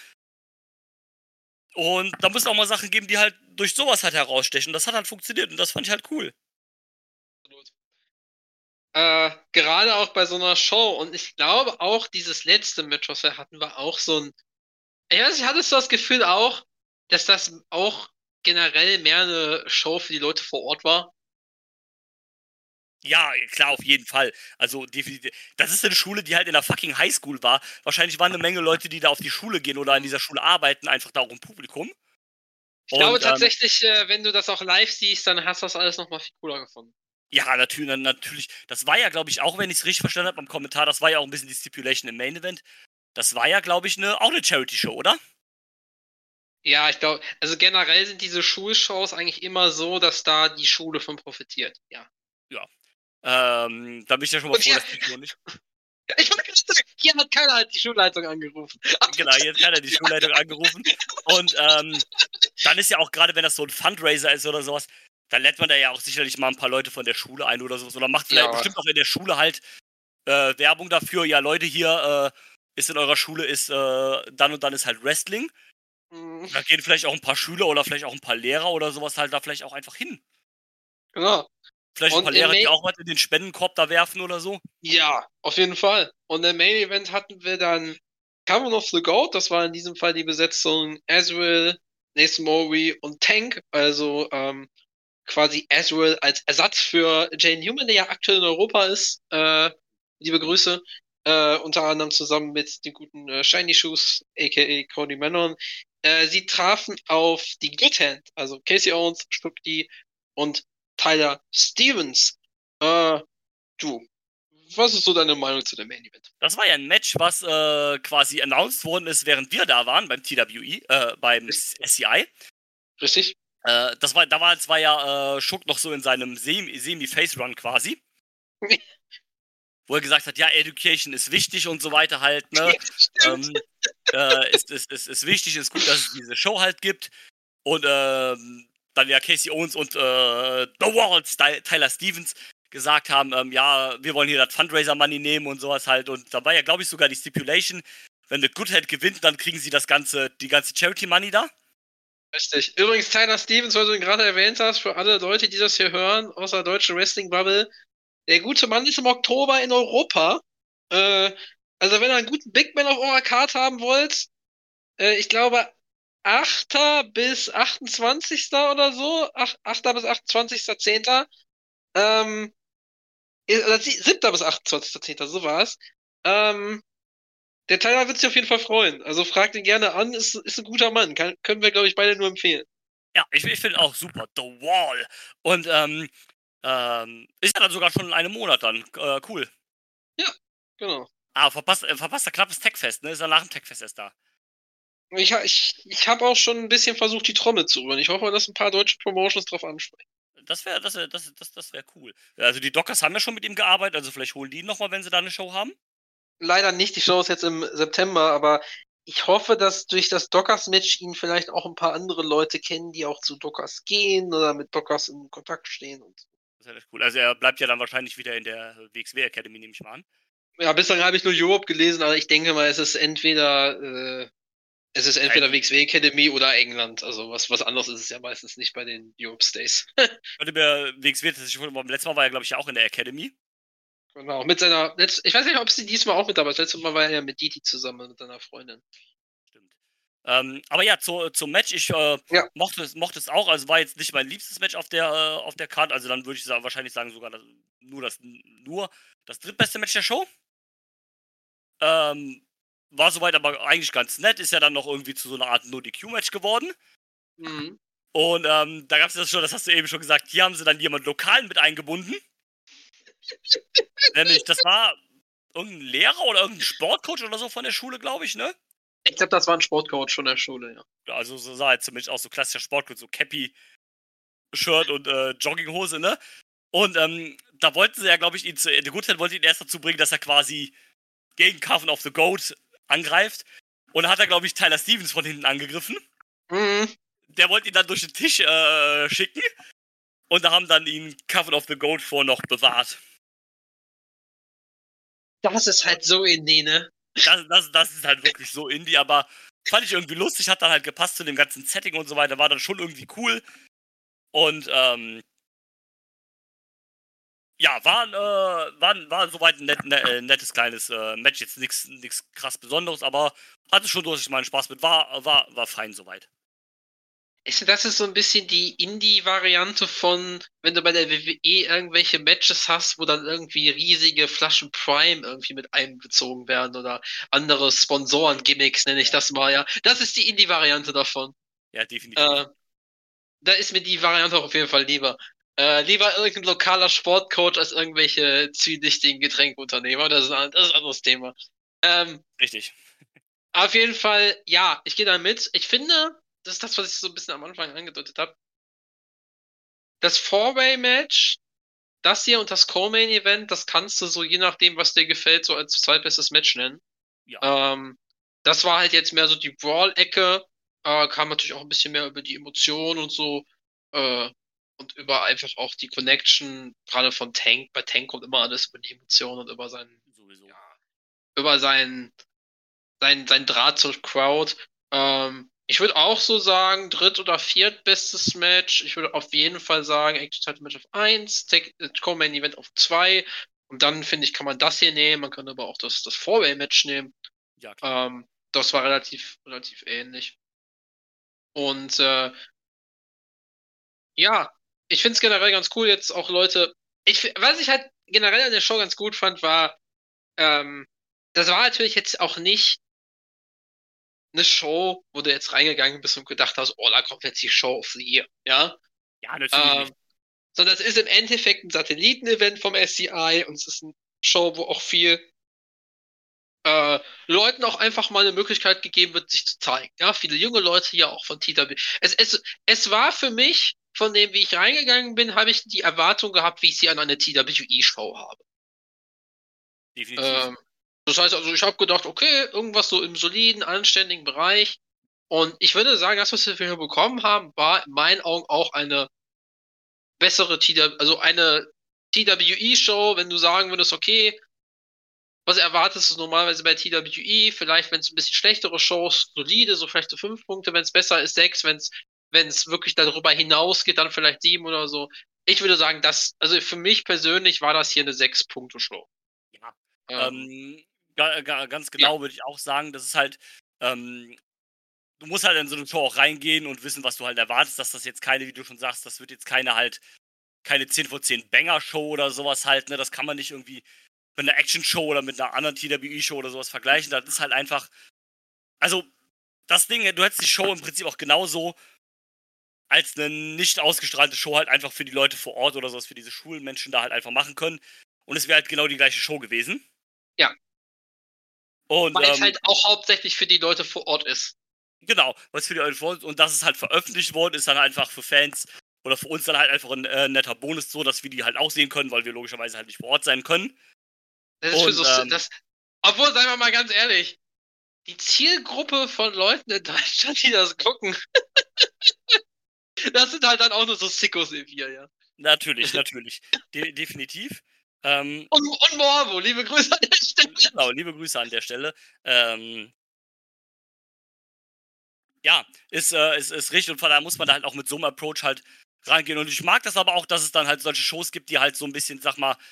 Und da muss es auch mal Sachen geben, die halt durch sowas halt herausstechen. Das hat halt funktioniert und das fand ich halt cool. Gerade auch bei so einer Show. Und ich glaube auch, dieses letzte Match, was wir hatten, war auch so ein. Ich weiß nicht, hattest du das Gefühl auch, dass das auch generell mehr eine Show für die Leute vor Ort war? Ja, klar, auf jeden Fall. Also, definitiv. Das ist eine Schule, die halt in der fucking Highschool war. Wahrscheinlich waren eine Menge Leute, die da auf die Schule gehen oder an dieser Schule arbeiten, einfach da auch im Publikum. Ich glaube tatsächlich, wenn du das auch live siehst, dann hast du das alles nochmal viel cooler gefunden. Ja, natürlich. Das war ja, glaube ich, auch wenn ich es richtig verstanden habe beim Kommentar, das war ja auch ein bisschen die Stipulation im Main Event. Das war ja, glaube ich, auch eine Charity-Show, oder? Ja, ich glaube, also generell sind diese Schulshows eigentlich immer so, dass da die Schule von profitiert, ja. Ja. Da bin ich ja schon mal froh, dass die Show nicht. Ich wollte gerade sagen, hier hat keiner die Schulleitung angerufen. Genau, hier hat keiner die Schulleitung angerufen. Und dann ist ja auch gerade, wenn das so ein Fundraiser ist oder sowas, dann lädt man da ja auch sicherlich mal ein paar Leute von der Schule ein oder sowas. Oder macht vielleicht bestimmt auch in der Schule halt Werbung dafür. Ja, Leute, hier ist in eurer Schule dann und dann ist halt Wrestling. Da gehen vielleicht auch ein paar Schüler oder vielleicht auch ein paar Lehrer oder sowas halt da vielleicht auch einfach hin. Genau. Vielleicht ein paar Lehrer, die auch was in den Spendenkorb da werfen oder so. Ja, auf jeden Fall. Und im Main Event hatten wir dann Coven of the Goat. Das war in diesem Fall die Besetzung Azrael, Nathan Mowry und Tank. Also quasi Azrael als Ersatz für Jane Newman, der ja aktuell in Europa ist. Liebe Grüße. Unter anderem zusammen mit den guten Shiny Shoes, a.k.a. Cody Manon. Sie trafen auf die Good Hand, also Casey Owens, Stuckey und Tyler Stevens. Du, was ist so deine Meinung zu dem Main Event? Das war ja ein Match, was quasi announced worden ist, während wir da waren beim TWE, beim SCI. Richtig. Das war ja Schuck noch so in seinem Semi-Face-Run quasi. Wo er gesagt hat, ja, Education ist wichtig und so weiter halt, ne? Ist wichtig, ist gut, dass es diese Show halt gibt. Und dann ja Casey Owens und The Wall, Tyler Stevens gesagt haben, ja, wir wollen hier das Fundraiser-Money nehmen und sowas halt. Und da war ja, glaube ich, sogar die Stipulation, wenn eine Goodhead gewinnt, dann kriegen sie die ganze Charity-Money da. Richtig. Übrigens, Tyler Stevens, weil du ihn gerade erwähnt hast, für alle Leute, die das hier hören, aus der deutschen Wrestling-Bubble, der gute Mann ist im Oktober in Europa. Also wenn ihr einen guten Big Man auf eurer Card haben wollt, ich glaube, 8. bis 28. oder so. 8. bis 28.10. Oder 7. bis 28.10. so war's. Der Tyler wird sich auf jeden Fall freuen. Also fragt ihn gerne an, ist ein guter Mann. Können wir, glaube ich, beide nur empfehlen. Ja, ich finde auch super. The Wall. Und ist ja dann sogar schon in einem Monat dann. Cool. Ja, genau. Verpasster knappes Techfest, ne? Ist ja nach dem Techfest erst da. Ich habe auch schon ein bisschen versucht, die Trommel zu rühren. Ich hoffe, dass ein paar deutsche Promotions drauf ansprechen. Das wär cool. Also die Dockers haben ja schon mit ihm gearbeitet, also vielleicht holen die ihn nochmal, wenn sie da eine Show haben. Leider nicht, die Show ist jetzt im September, aber ich hoffe, dass durch das Dockers-Match ihn vielleicht auch ein paar andere Leute kennen, die auch zu Dockers gehen oder mit Dockers in Kontakt stehen. Und Das wäre echt cool. Also er bleibt ja dann wahrscheinlich wieder in der WXW Academy, nehme ich mal an. ja, bislang habe ich nur Europe gelesen, aber ich denke mal, es ist entweder WXW Academy oder England. Also was anderes ist es ja meistens nicht bei den Europe Stays. Könnte mir WXW, beim letzten Mal war er, glaube ich, ja auch in der Academy. Genau, ich weiß nicht, ob sie diesmal auch mit dabei ist. Letztes Mal war er ja mit Diti zusammen, mit seiner Freundin. Stimmt. Aber ja, zum Match, ich Ja. mochte es auch, also war jetzt nicht mein liebstes Match auf der Card, also dann würde ich wahrscheinlich sagen sogar nur das drittbeste Match der Show. War soweit aber eigentlich ganz nett, ist ja dann noch irgendwie zu so einer Art No-DQ-Match geworden. Mhm. Und da gab es das schon, das hast du eben schon gesagt, hier haben sie dann jemanden Lokalen mit eingebunden. Nämlich, das war irgendein Lehrer oder irgendein Sportcoach oder so von der Schule, glaube ich, ne? Ich glaube, das war ein Sportcoach von der Schule, ja. Also so sah jetzt zumindest auch so klassischer Sportcoach, so Cappy, Shirt und Jogginghose, ne? Und da wollten sie ja, glaube ich, der Goodhead wollte ihn erst dazu bringen, dass er quasi gegen Coven of the Goat angreift. Und da hat er, glaube ich, Tyler Stevens von hinten angegriffen. Mhm. Der wollte ihn dann durch den Tisch schicken. Und da haben dann ihn Coven of the Goat vor noch bewahrt. Das ist halt so Indie, ne? Das ist halt wirklich so Indie, aber fand ich irgendwie lustig, hat dann halt gepasst zu dem ganzen Setting und so weiter, war dann schon irgendwie cool. Und ja, war soweit ein nettes kleines Match, jetzt nichts krass Besonderes, aber hatte schon durchaus meinen Spaß mit, war fein soweit. Ich finde, das ist so ein bisschen die Indie-Variante von, wenn du bei der WWE irgendwelche Matches hast, wo dann irgendwie riesige Flaschen Prime irgendwie mit einbezogen werden oder andere Sponsoren-Gimmicks, nenne ich das mal, ja. Das ist die Indie-Variante davon. Ja, definitiv. Da ist mir die Variante auch auf jeden Fall lieber. Lieber irgendein lokaler Sportcoach als irgendwelche zwielichtigen Getränkunternehmer. Das ist ein anderes Thema. Richtig. Auf jeden Fall, ja, ich gehe da mit. Ich finde, das ist das, was ich so ein bisschen am Anfang angedeutet habe. Das Four-Way-Match, das hier und das Co-Main-Event, das kannst du so, je nachdem, was dir gefällt, so als zweitbestes Match nennen. Ja. Das war halt jetzt mehr so die Brawl-Ecke. Kam natürlich auch ein bisschen mehr über die Emotionen und so. Und über einfach auch die Connection, gerade von Tank. Bei Tank kommt immer alles über die Emotionen und über Sowieso. über seinen Draht zur Crowd. Ich würde auch so sagen, dritt- oder viertbestes Match. Ich würde auf jeden Fall sagen, Active Title Match auf 1, Co-Main Event auf 2. Und dann, finde ich, kann man das hier nehmen. Man kann aber auch das Four-Way-Match nehmen. Ja, klar. Das war relativ ähnlich. Und ja, ich finde es generell ganz cool, jetzt auch Leute. Was ich halt generell an der Show ganz gut fand, war, das war natürlich jetzt auch nicht eine Show, wo du jetzt reingegangen bist und gedacht hast, oh, da kommt jetzt die Show of the Year, ja. Ja, natürlich nicht. Sondern es ist im Endeffekt ein Satellitenevent vom SCI und es ist eine Show, wo auch viel Leuten auch einfach mal eine Möglichkeit gegeben wird, sich zu zeigen. Ja, viele junge Leute hier auch von TW. Es war für mich, von dem, wie ich reingegangen bin, habe ich die Erwartung gehabt, wie ich sie an eine TWE-Show habe. Definitiv. Das heißt also, ich habe gedacht, okay, irgendwas so im soliden, anständigen Bereich. Und ich würde sagen, das, was wir hier bekommen haben, war in meinen Augen auch eine bessere eine TWE-Show, wenn du sagen würdest, okay, was erwartest du normalerweise bei TWE? Vielleicht, wenn es ein bisschen schlechtere Shows, solide, so vielleicht so 5 Punkte, wenn es besser ist 6, wenn es wirklich darüber hinausgeht, dann vielleicht 7 oder so. Ich würde sagen, also für mich persönlich war das hier eine 6-Punkte-Show. Ja. Ganz genau würde ich auch sagen, das ist halt, du musst halt in so eine Show auch reingehen und wissen, was du halt erwartest, dass das jetzt keine, wie du schon sagst, das wird jetzt keine 10 von 10 Banger-Show oder sowas halt, ne? Das kann man nicht irgendwie mit einer Action-Show oder mit einer anderen TWE-Show oder sowas vergleichen. Das ist halt einfach, also, das Ding, du hättest die Show im Prinzip auch genauso als eine nicht ausgestrahlte Show halt einfach für die Leute vor Ort oder sowas, für diese Schulmenschen da halt einfach machen können. Und es wäre halt genau die gleiche Show gewesen. Ja. Und, weil es halt auch hauptsächlich für die Leute vor Ort ist. Genau, was für die Leute vor Ort, und dass es halt veröffentlicht worden ist, dann einfach für Fans oder für uns dann halt einfach ein netter Bonus, so dass wir die halt auch sehen können, weil wir logischerweise halt nicht vor Ort sein können. Das ist für so, obwohl, seien wir mal ganz ehrlich, die Zielgruppe von Leuten in Deutschland, die das gucken, das sind halt dann auch nur so Sickos wie wir, ja. Natürlich. Definitiv. Und Morbo, liebe Grüße an der Stelle. Genau, liebe Grüße an der Stelle. Ja, ist richtig, und von daher muss man da halt auch mit so einem Approach halt rangehen. Und ich mag das aber auch, dass es dann halt solche Shows gibt, die halt so ein bisschen, sag mal,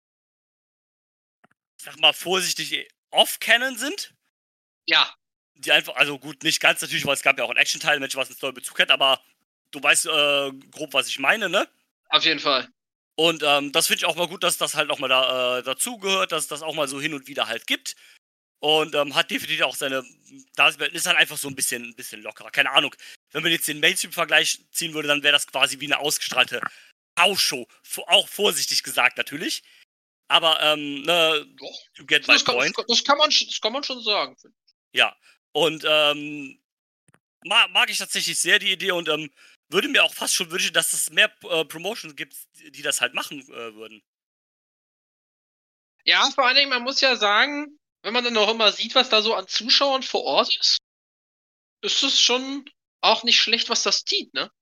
vorsichtig off-canon sind. Ja. Die einfach, also gut, nicht ganz natürlich, weil es gab ja auch ein Action-Teil, Mensch, was einen Story-Bezug hat, aber du weißt grob, was ich meine, ne? Auf jeden Fall. Und das finde ich auch mal gut, dass das halt auch mal dazugehört, dass es das auch mal so hin und wieder halt gibt. Und hat definitiv auch seine, da ist dann einfach so ein bisschen lockerer. Keine Ahnung. Wenn man jetzt den Mainstream-Vergleich ziehen würde, dann wäre das quasi wie eine ausgestrahlte House-Show. Auch vorsichtig gesagt natürlich. Aber, ne, you get my point. Das kann man schon sagen. Ja. Und mag ich tatsächlich sehr die Idee und würde mir auch fast schon wünschen, dass es mehr Promotions gibt, die das halt machen würden. Ja, vor allen Dingen, man muss ja sagen, wenn man dann auch immer sieht, was da so an Zuschauern vor Ort ist es schon auch nicht schlecht, was das zieht, ne?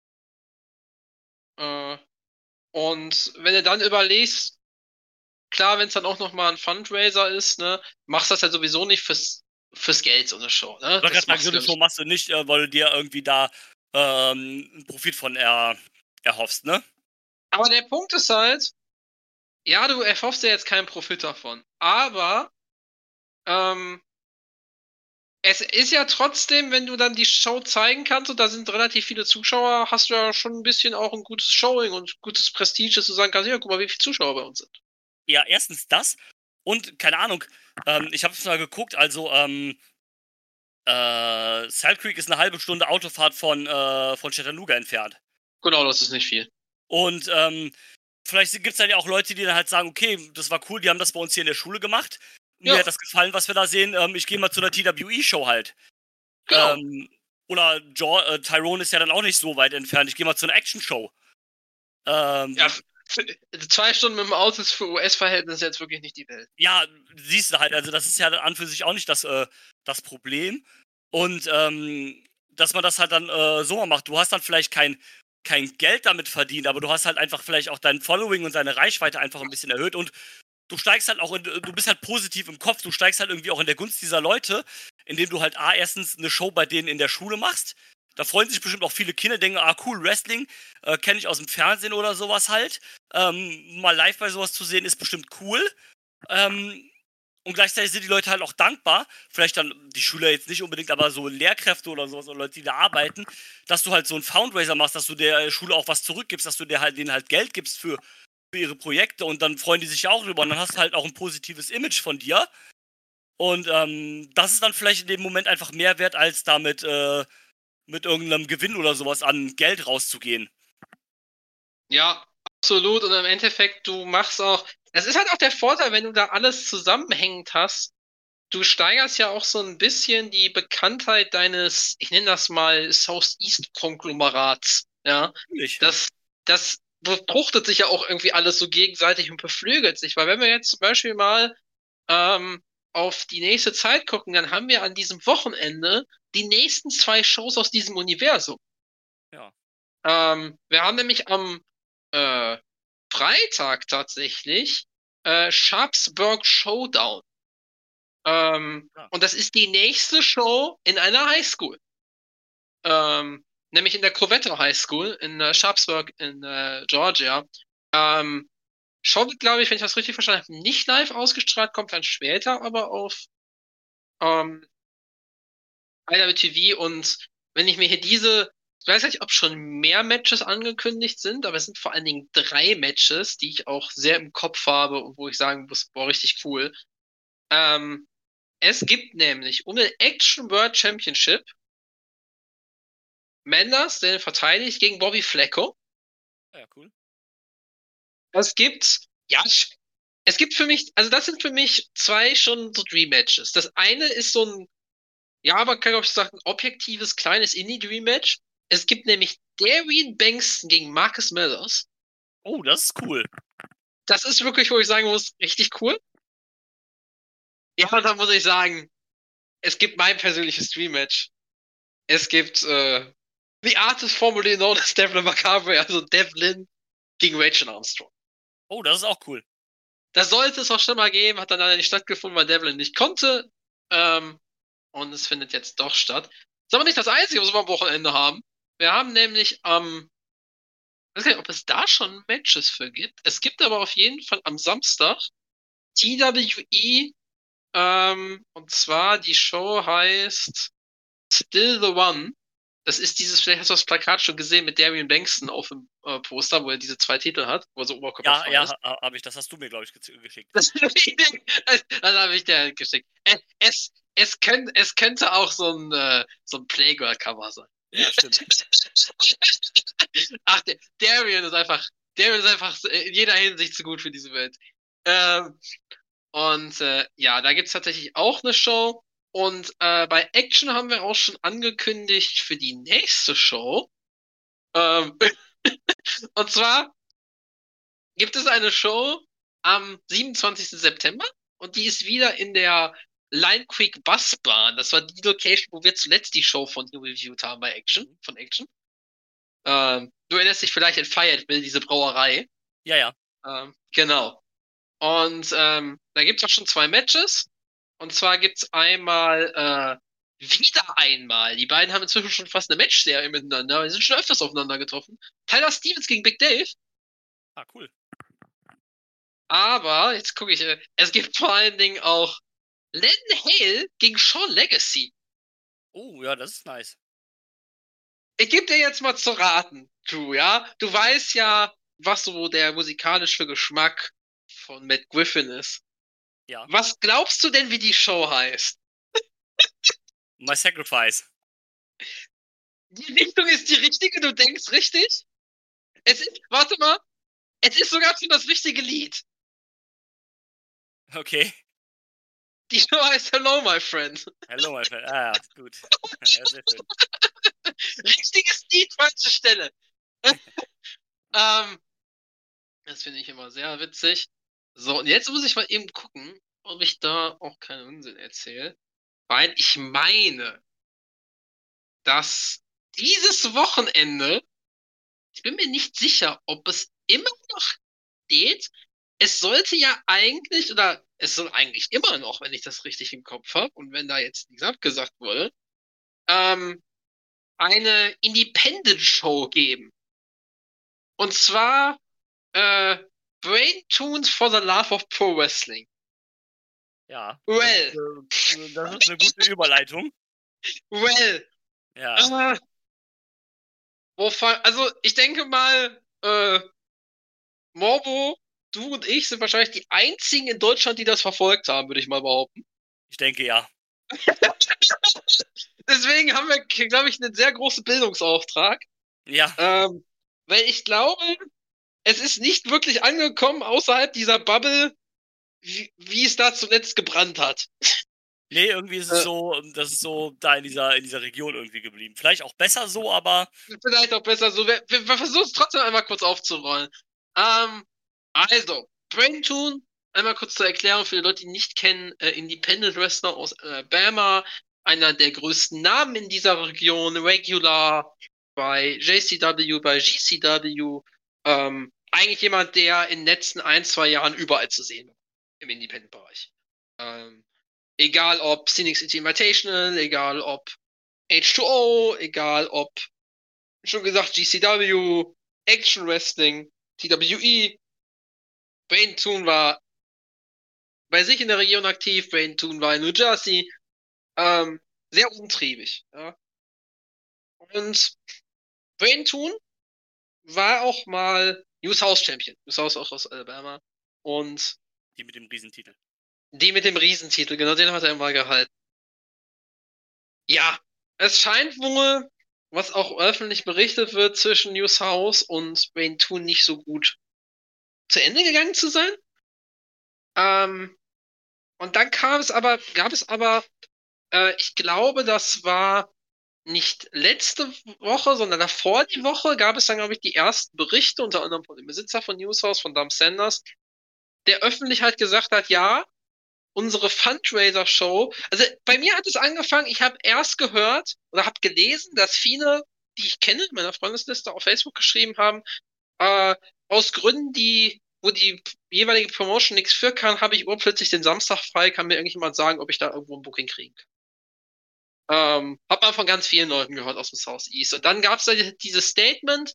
Und wenn du dann überlegst, klar, wenn es dann auch nochmal ein Fundraiser ist, ne, machst das ja sowieso nicht fürs Geld, so eine Show, ne? Das so eine Show machst du nicht, weil du dir irgendwie da einen Profit von erhoffst, ne? Aber der Punkt ist halt, ja, du erhoffst ja jetzt keinen Profit davon, aber es ist ja trotzdem, wenn du dann die Show zeigen kannst und da sind relativ viele Zuschauer, hast du ja schon ein bisschen auch ein gutes Showing und gutes Prestige, dass du sagen kannst, ja, guck mal, wie viele Zuschauer bei uns sind. Ja, erstens das und, keine Ahnung, ich habe es mal geguckt, also Salt Creek ist eine halbe Stunde Autofahrt von Chattanooga entfernt. Genau, das ist nicht viel. Und vielleicht gibt es dann ja auch Leute, die dann halt sagen, okay, das war cool, die haben das bei uns hier in der Schule gemacht. Mir hat das gefallen, was wir da sehen. Ich gehe mal zu einer TWE-Show halt. Genau. Oder Tyrone ist ja dann auch nicht so weit entfernt. Ich gehe mal zu einer Action-Show. Ja, 2 Stunden mit dem Auto ist für US-Verhältnisse jetzt wirklich nicht die Welt. Ja, siehst du halt. Also das ist ja an für sich auch nicht das Problem. Und dass man das halt dann so mal macht. Du hast dann vielleicht kein Geld damit verdient, aber du hast halt einfach vielleicht auch dein Following und deine Reichweite einfach ein bisschen erhöht und du steigst halt auch du bist halt positiv im Kopf, du steigst halt irgendwie auch in der Gunst dieser Leute, indem du halt erstens eine Show bei denen in der Schule machst. Da freuen sich bestimmt auch viele Kinder, denken, cool, Wrestling, kenne ich aus dem Fernsehen oder sowas halt. Mal live bei sowas zu sehen, ist bestimmt cool. Und gleichzeitig sind die Leute halt auch dankbar, vielleicht dann die Schüler jetzt nicht unbedingt, aber so Lehrkräfte oder sowas oder Leute, die da arbeiten, dass du halt so einen Fundraiser machst, dass du der Schule auch was zurückgibst, dass du denen halt Geld gibst für ihre Projekte und dann freuen die sich ja auch drüber und dann hast du halt auch ein positives Image von dir und das ist dann vielleicht in dem Moment einfach mehr wert, als damit mit irgendeinem Gewinn oder sowas an Geld rauszugehen. Ja, absolut und im Endeffekt, du machst auch, das ist halt auch der Vorteil, wenn du da alles zusammenhängend hast, du steigerst ja auch so ein bisschen die Bekanntheit deines, ich nenne das mal Southeast-Konglomerats, ja. Natürlich. Das befruchtet sich ja auch irgendwie alles so gegenseitig und beflügelt sich, weil wenn wir jetzt zum Beispiel mal auf die nächste Zeit gucken, dann haben wir an diesem Wochenende die nächsten 2 Shows aus diesem Universum. Ja. Wir haben nämlich am Freitag tatsächlich Sharpsburg Showdown. Und das ist die nächste Show in einer Highschool. Nämlich in der Covetto High School in Sharpsburg in Georgia. Show wird, glaube ich, wenn ich das richtig verstanden habe, nicht live ausgestrahlt, kommt dann später aber auf IWTV und wenn ich mir hier ich weiß nicht, ob schon mehr Matches angekündigt sind, aber es sind vor allen Dingen 3 Matches, die ich auch sehr im Kopf habe und wo ich sagen muss, boah, richtig cool. Es gibt nämlich um den Action World Championship Manders, der verteidigt gegen Bobby Flecko. Ja, cool. Es gibt, ja, es gibt für mich, also das sind für mich 2 schon so Dream Matches. Das eine ist so ein, ja, man kann glaube ich sagen, ein objektives kleines Indie Dream Match. Es gibt nämlich Darian Bankston gegen Marcus Mellors. Oh, das ist cool. Das ist wirklich, wo ich sagen muss, richtig cool. Ja, da muss ich sagen, es gibt mein persönliches Dream Match. Es gibt The Artist formerly known as Devlin Macabre, also Devlin gegen Rachel Armstrong. Oh, das ist auch cool. Das sollte es auch schon mal geben, hat dann leider nicht stattgefunden, weil Devlin nicht konnte. Und es findet jetzt doch statt. Das ist aber nicht das Einzige, was wir am Wochenende haben. Wir haben nämlich ich weiß gar nicht, ob es da schon Matches für gibt. Es gibt aber auf jeden Fall am Samstag TWE, und zwar die Show heißt Still the One. Das ist vielleicht hast du das Plakat schon gesehen mit Darian Bankston auf dem Poster, wo er diese 2 Titel hat, wo er so oberkörperfrei ist. Ja, habe ich. Das hast du mir, glaube ich, geschickt. Das habe ich dir geschickt. Es könnte auch so ein Playgirl-Cover sein. Ja, stimmt. Ach, Darian ist einfach in jeder Hinsicht zu gut für diese Welt. Ja, da gibt's tatsächlich auch eine Show. Und bei Action haben wir auch schon angekündigt für die nächste Show. Und zwar gibt es eine Show am 27. September und die ist wieder in der Line Creek Busbahn. Das war die Location, wo wir zuletzt die Show von hier reviewed haben bei Action, von Action. Du erinnerst dich vielleicht an Fayetteville, diese Brauerei. Ja. Genau. Und da gibt's auch schon 2 Matches. Und zwar gibt's einmal wieder einmal. Die beiden haben inzwischen schon fast eine Matchserie miteinander. Die sind schon öfters aufeinander getroffen. Tyler Stevens gegen Big Dave. Ah, cool. Aber, jetzt gucke ich, es gibt vor allen Dingen auch Landon Hale gegen Sean Legacy. Oh, ja, das ist nice. Ich gebe dir jetzt mal zu raten, Drew, ja? Du weißt ja, was so der musikalische Geschmack von Matt Griffin ist. Ja. Was glaubst du denn, wie die Show heißt? My Sacrifice. Die Richtung ist die richtige, du denkst richtig? Warte mal, es ist sogar schon das richtige Lied. Okay. Die Show heißt Hello, my friend. Hello, my friend. Ah, gut. Ja, sehr schön. Richtiges Lied, falsche Stelle. Das finde ich immer sehr witzig. So, und jetzt muss ich mal eben gucken, ob ich da auch keinen Unsinn erzähle. Weil ich meine, dass dieses Wochenende, ich bin mir nicht sicher, ob es immer noch steht. Es sollte ja eigentlich, oder es soll eigentlich immer noch, wenn ich das richtig im Kopf habe und wenn da jetzt nichts abgesagt wurde, eine Independent-Show geben. Und zwar Brain Tunes for the Love of Pro Wrestling. Ja. Well. Das ist eine gute Überleitung. Well. Ja. Also ich denke mal, Morbo, du und ich sind wahrscheinlich die einzigen in Deutschland, die das verfolgt haben, würde ich mal behaupten. Ich denke ja. Deswegen haben wir, glaube ich, einen sehr großen Bildungsauftrag. Ja. Weil ich glaube, es ist nicht wirklich angekommen außerhalb dieser Bubble, wie es da zuletzt gebrannt hat. Nee, irgendwie ist es so, das ist so da in dieser Region irgendwie geblieben. Vielleicht auch besser so, aber. Vielleicht auch besser so. Wir versuchen es trotzdem einmal kurz aufzurollen. Also, Braintoon, einmal kurz zur Erklärung für die Leute, die nicht kennen, Independent Wrestler aus Alabama, einer der größten Namen in dieser Region, Regular bei JCW, bei GCW, eigentlich jemand, der in den letzten 1-2 Jahren überall zu sehen war im Independent-Bereich. Egal ob Phoenix City Invitational, egal ob H2O, egal ob, schon gesagt, GCW, Action Wrestling, TWE. Braintoon war bei sich in der Region aktiv, Braintoon war in New Jersey. sehr untriebig. Ja. Und Brain Toon war auch mal News House Champion. News House auch aus Alabama. Und Die mit dem Riesentitel. die mit dem Riesentitel, genau den hat er immer gehalten. Ja, es scheint wohl, was auch öffentlich berichtet wird, zwischen News House und Brain Toon nicht so gut zu Ende gegangen zu sein. Und dann gab es aber, ich glaube, das war nicht letzte Woche, sondern davor die Woche gab es dann, glaube ich, die ersten Berichte, unter anderem von dem Besitzer von Newshouse, von Dom Sanders, der öffentlich halt gesagt hat, ja, unsere Fundraiser-Show, also bei mir hat es angefangen, ich habe erst gehört oder habe gelesen, dass viele, die ich kenne, in meiner Freundesliste auf Facebook geschrieben haben, aus Gründen, wo die jeweilige Promotion nichts für kann, habe ich urplötzlich den Samstag frei, kann mir irgendjemand sagen, ob ich da irgendwo ein Booking kriegen kann. Hat man von ganz vielen Leuten gehört aus dem Southeast. Und dann gab es da dieses Statement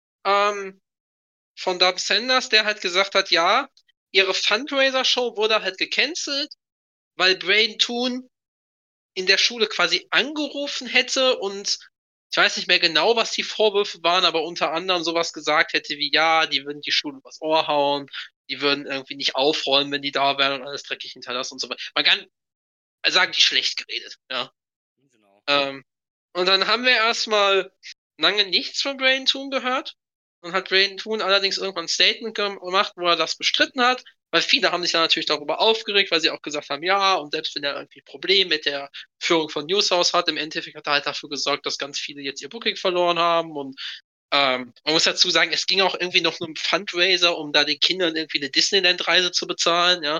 von Dom Sanders, der halt gesagt hat, ja, ihre Fundraiser-Show wurde halt gecancelt, weil Brain Toon in der Schule quasi angerufen hätte und ich weiß nicht mehr genau, was die Vorwürfe waren, aber unter anderem sowas gesagt hätte wie, ja, die würden die Schule übers Ohr hauen, die würden irgendwie nicht aufräumen, wenn die da wären und alles dreckig hinterlassen und so weiter. Man kann sagen, die schlecht geredet, ja. Genau. Und dann haben wir erstmal lange nichts von Brain Toon gehört. Und hat Brain Toon allerdings irgendwann ein Statement gemacht, wo er das bestritten hat, weil viele haben sich dann natürlich darüber aufgeregt, weil sie auch gesagt haben, ja, und selbst wenn er irgendwie ein Problem mit der Führung von Newshouse hat, im Endeffekt hat er halt dafür gesorgt, dass ganz viele jetzt ihr Booking verloren haben. Und man muss dazu sagen, es ging auch irgendwie noch um einen Fundraiser, um da den Kindern irgendwie eine Disneyland-Reise zu bezahlen, ja.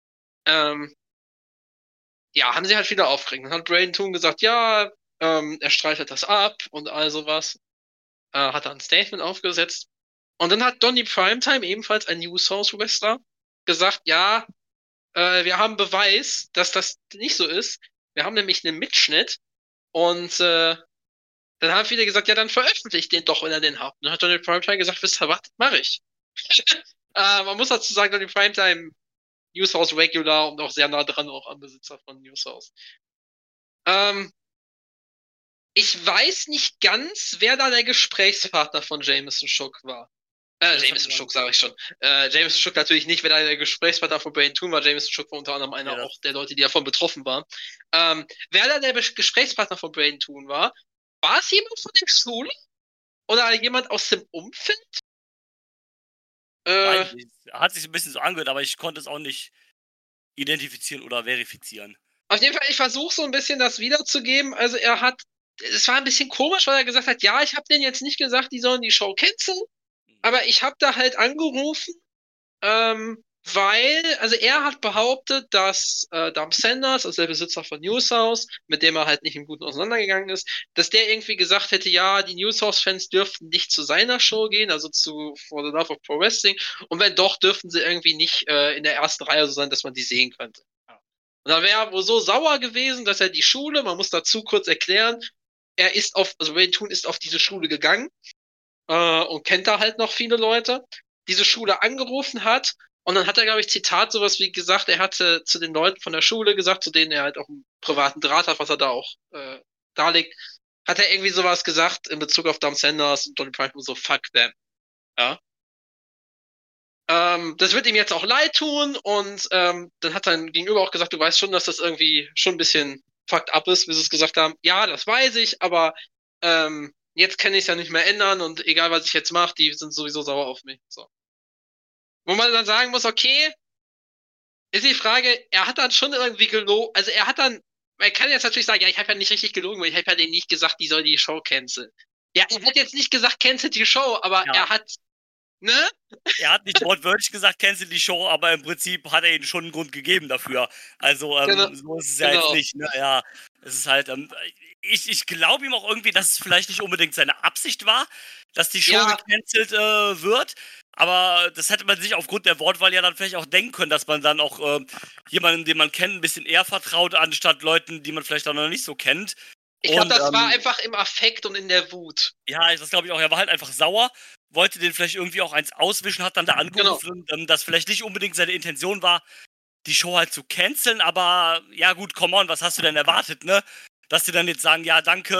Ja, haben sie halt wieder aufgeregt. Dann hat Brain Toon gesagt, ja, er streitet das ab und all sowas. Hat er ein Statement aufgesetzt. Und dann hat Donny Primetime, ebenfalls ein News House Wrestler, gesagt, ja, wir haben Beweis, dass das nicht so ist. Wir haben nämlich einen Mitschnitt und dann haben viele gesagt, ja, dann veröffentlicht den doch, wenn ihr den habt. Und dann hat Donny Primetime gesagt, wisst ihr was, mach ich. Man muss dazu sagen, Donny Primetime News House Regular und auch sehr nah dran auch am Besitzer von News House. Ich weiß nicht ganz, wer da der Gesprächspartner von Jameson Shook war. Jameson Shook, sage ich schon. Jameson Shook natürlich nicht, wer da der Gesprächspartner von Brain Toon war. Jameson Shook war unter anderem einer auch der Leute, die davon betroffen waren. Wer da der Gesprächspartner von Brain Toon war es jemand von der Schule? Oder jemand aus dem Umfeld? Hat sich ein bisschen so angehört, aber ich konnte es auch nicht identifizieren oder verifizieren. Auf jeden Fall, ich versuche so ein bisschen das wiederzugeben. Also es war ein bisschen komisch, weil er gesagt hat, ja, ich habe denen jetzt nicht gesagt, die sollen die Show canceln, aber ich habe da halt angerufen, weil, also er hat behauptet, dass Dom Sanders, also der Besitzer von Newshouse, mit dem er halt nicht im Guten auseinandergegangen ist, dass der irgendwie gesagt hätte, ja, die Newshouse-Fans dürften nicht zu seiner Show gehen, also zu For the Love of Pro Wrestling, und wenn doch, dürften sie irgendwie nicht in der ersten Reihe so sein, dass man die sehen könnte. Und da wäre er wohl so sauer gewesen, dass er die Schule, man muss dazu kurz erklären, Brain Toon ist auf diese Schule gegangen und kennt da halt noch viele Leute, diese Schule angerufen hat und dann hat er, glaube ich, Zitat sowas wie gesagt, er hatte zu den Leuten von der Schule gesagt, zu denen er halt auch einen privaten Draht hat, was er da auch darlegt, hat er irgendwie sowas gesagt in Bezug auf Dom Sanders und Donny Prime so, fuck them. Ja. Das wird ihm jetzt auch leid tun und dann hat sein Gegenüber auch gesagt, du weißt schon, dass das irgendwie schon ein bisschen fucked up ist, wie sie es gesagt haben. Ja, das weiß ich, aber jetzt kann ich es ja nicht mehr ändern und egal, was ich jetzt mache, die sind sowieso sauer auf mich. So. Wo man dann sagen muss, okay, ist die Frage, er hat dann schon irgendwie gelogen, also man kann jetzt natürlich sagen, ja, ich habe ja nicht richtig gelogen, weil ich habe ja denen nicht gesagt, die soll die Show canceln. Ja, er hat jetzt nicht gesagt, cancel die Show, aber ja. Er hat nicht wortwörtlich gesagt, cancel die Show, aber im Prinzip hat er ihnen schon einen Grund gegeben dafür. Also, genau. So ist es ja jetzt nicht. Ne? Ja, es ist halt, ich glaube ihm auch irgendwie, dass es vielleicht nicht unbedingt seine Absicht war, dass die Show gecancelt wird. Aber das hätte man sich aufgrund der Wortwahl ja dann vielleicht auch denken können, dass man dann auch jemanden, den man kennt, ein bisschen eher vertraut, anstatt Leuten, die man vielleicht auch noch nicht so kennt. Ich glaube, das war einfach im Affekt und in der Wut. Ja, das glaube ich auch. Er war halt einfach sauer, wollte den vielleicht irgendwie auch eins auswischen, hat dann da angerufen, dass vielleicht nicht unbedingt seine Intention war, die Show halt zu canceln, aber ja gut, come on, was hast du denn erwartet, ne? dass die dann jetzt sagen, ja, danke,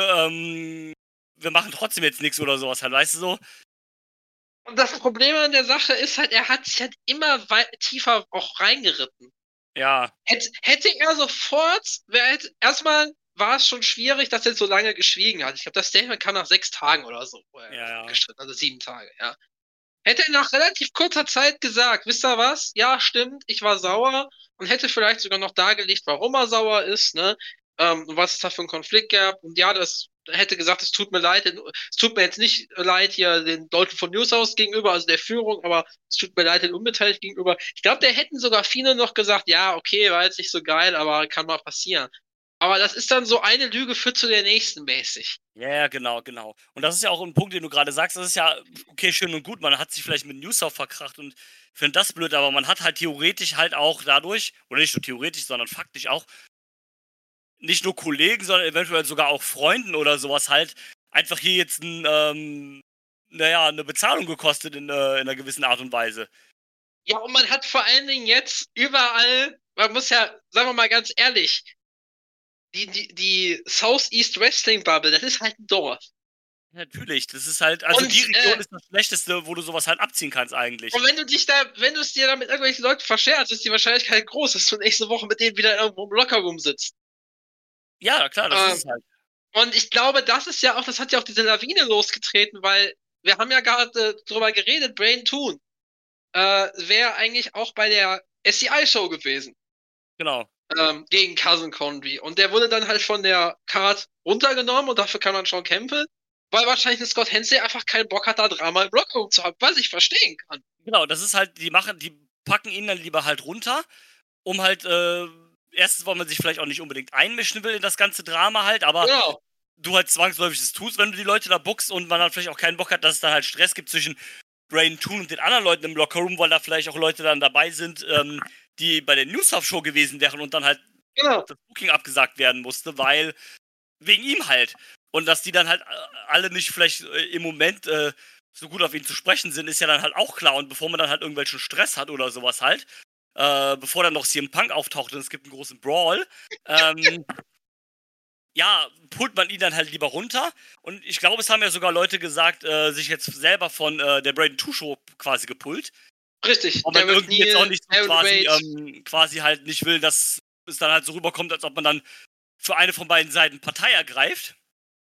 wir machen trotzdem jetzt nichts oder sowas halt, weißt du so? Und das Problem an der Sache ist halt, er hat sich halt immer tiefer auch reingeritten. Ja. Hätte er sofort, erstmal war es schon schwierig, dass er so lange geschwiegen hat. Ich glaube, das Statement kam nach 6 Tagen oder so, wo er gestritten, also 7 Tage, ja. Hätte er nach relativ kurzer Zeit gesagt, wisst ihr was? Ja, stimmt, ich war sauer und hätte vielleicht sogar noch dargelegt, warum er sauer ist, ne? Und was es da für einen Konflikt gab. Und ja, das hätte gesagt, es tut mir leid, es tut mir jetzt nicht leid hier den Leuten von Newshouse gegenüber, also der Führung, aber es tut mir leid den Unbeteiligten gegenüber. Ich glaube, da hätten sogar viele noch gesagt, ja, okay, war jetzt nicht so geil, aber kann mal passieren. Aber das ist dann so eine Lüge führt zu der nächsten mäßig. Ja, genau. Und das ist ja auch ein Punkt, den du gerade sagst. Das ist ja, okay, schön und gut. Man hat sich vielleicht mit Newshouse verkracht und findet das blöd, aber man hat halt theoretisch halt auch dadurch, oder nicht nur theoretisch, sondern faktisch auch, nicht nur Kollegen, sondern eventuell sogar auch Freunden oder sowas halt, einfach hier jetzt eine Bezahlung gekostet in einer gewissen Art und Weise. Ja, und man hat vor allen Dingen jetzt überall, man muss ja, sagen wir mal ganz ehrlich, die Southeast Wrestling Bubble, das ist halt ein Dorf. Natürlich, das ist halt, also und, die Region ist das Schlechteste, wo du sowas halt abziehen kannst eigentlich. Und wenn du es dir da mit irgendwelchen Leuten verscherzt, ist die Wahrscheinlichkeit groß, dass du nächste Woche mit denen wieder irgendwo im Lockerroom sitzt. Ja, klar, das ist es halt. Und ich glaube, das hat ja auch diese Lawine losgetreten, weil wir haben ja gerade drüber geredet, Brain Toon wäre eigentlich auch bei der SCI-Show gewesen. Genau. Gegen Cousin Conry. Und der wurde dann halt von der Card runtergenommen und dafür kann man Shawn Campbell, weil wahrscheinlich Scott Hensley einfach keinen Bock hat, da Drama im Lockerroom zu haben, was ich verstehen kann. Genau, das ist halt, die packen ihn dann lieber halt runter, um halt, erstens, weil man sich vielleicht auch nicht unbedingt einmischen will in das ganze Drama halt, aber genau. Du halt zwangsläufig das tust, wenn du die Leute da boxst und man dann vielleicht auch keinen Bock hat, dass es dann halt Stress gibt zwischen Brain Toon und den anderen Leuten im Lockerroom, weil da vielleicht auch Leute dann dabei sind, die bei der Newshouse-Show gewesen wären und dann halt das Booking abgesagt werden musste, weil wegen ihm halt. Und dass die dann halt alle nicht vielleicht im Moment so gut auf ihn zu sprechen sind, ist ja dann halt auch klar. Und bevor man dann halt irgendwelchen Stress hat oder sowas halt, bevor dann noch CM Punk auftaucht und es gibt einen großen Brawl, ja, pullt man ihn dann halt lieber runter. Und ich glaube, es haben ja sogar Leute gesagt, sich jetzt selber von der Braden 2 Show quasi gepullt. Richtig. Und man irgendwie jetzt auch nicht so quasi halt nicht will, dass es dann halt so rüberkommt, als ob man dann für eine von beiden Seiten Partei ergreift.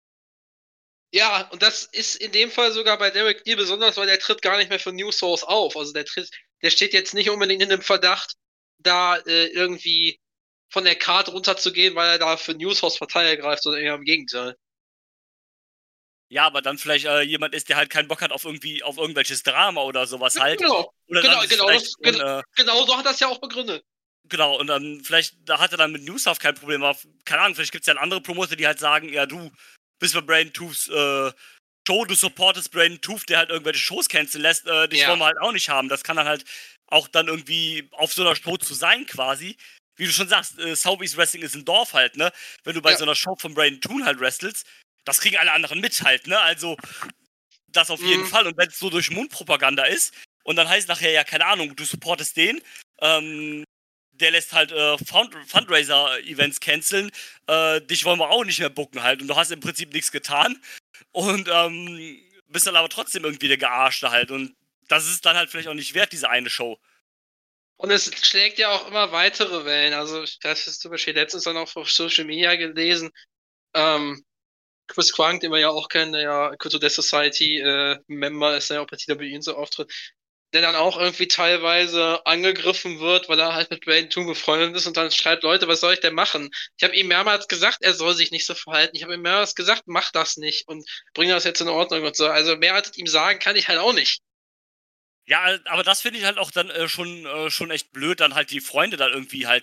Ja, und das ist in dem Fall sogar bei Derek Neal besonders, weil der tritt gar nicht mehr für New Source auf. Also der steht jetzt nicht unbedingt in dem Verdacht, da irgendwie von der Karte runterzugehen, weil er da für New Source Partei ergreift, sondern eher im Gegenteil. Ja, aber dann vielleicht jemand ist, der halt keinen Bock hat auf irgendwelches Drama oder sowas halt. Genau, oder genau so hat das ja auch begründet. Genau, und dann vielleicht, da hat er dann mit Newshouse kein Problem, aber keine Ahnung, vielleicht gibt es ja andere Promoter, die halt sagen, ja, du bist bei Braden Tooths Show, du supportest Braden Tooth, der halt irgendwelche Shows canceln lässt, dich wollen wir halt auch nicht haben. Das kann dann halt auch dann irgendwie auf so einer Show zu sein quasi. Wie du schon sagst, Southeast Wrestling ist ein Dorf halt, ne? Wenn du bei so einer Show von Braden Toon halt wrestelst, das kriegen alle anderen mit halt, ne? Also, das auf jeden Fall. Und wenn es so durch Mundpropaganda ist und dann heißt nachher, ja, keine Ahnung, du supportest den, der lässt halt Fundraiser-Events canceln, dich wollen wir auch nicht mehr booken halt und du hast im Prinzip nichts getan und bist dann aber trotzdem irgendwie der Gearschte halt und das ist dann halt vielleicht auch nicht wert, diese eine Show. Und es schlägt ja auch immer weitere Wellen. Also, das ist zum Beispiel letztens dann auch auf Social Media gelesen. Chris Quank, den wir ja auch kennen, der ja Culture Death Society Member ist, der ja auch bei TWE so auftritt, der dann auch irgendwie teilweise angegriffen wird, weil er halt mit Braden Toon befreundet ist und dann schreibt, Leute, was soll ich denn machen? Ich habe ihm mehrmals gesagt, er soll sich nicht so verhalten. Ich habe ihm mehrmals gesagt, mach das nicht und bring das jetzt in Ordnung und so. Also mehr als ihm sagen kann ich halt auch nicht. Ja, aber das finde ich halt auch dann schon echt blöd, dann halt die Freunde dann irgendwie halt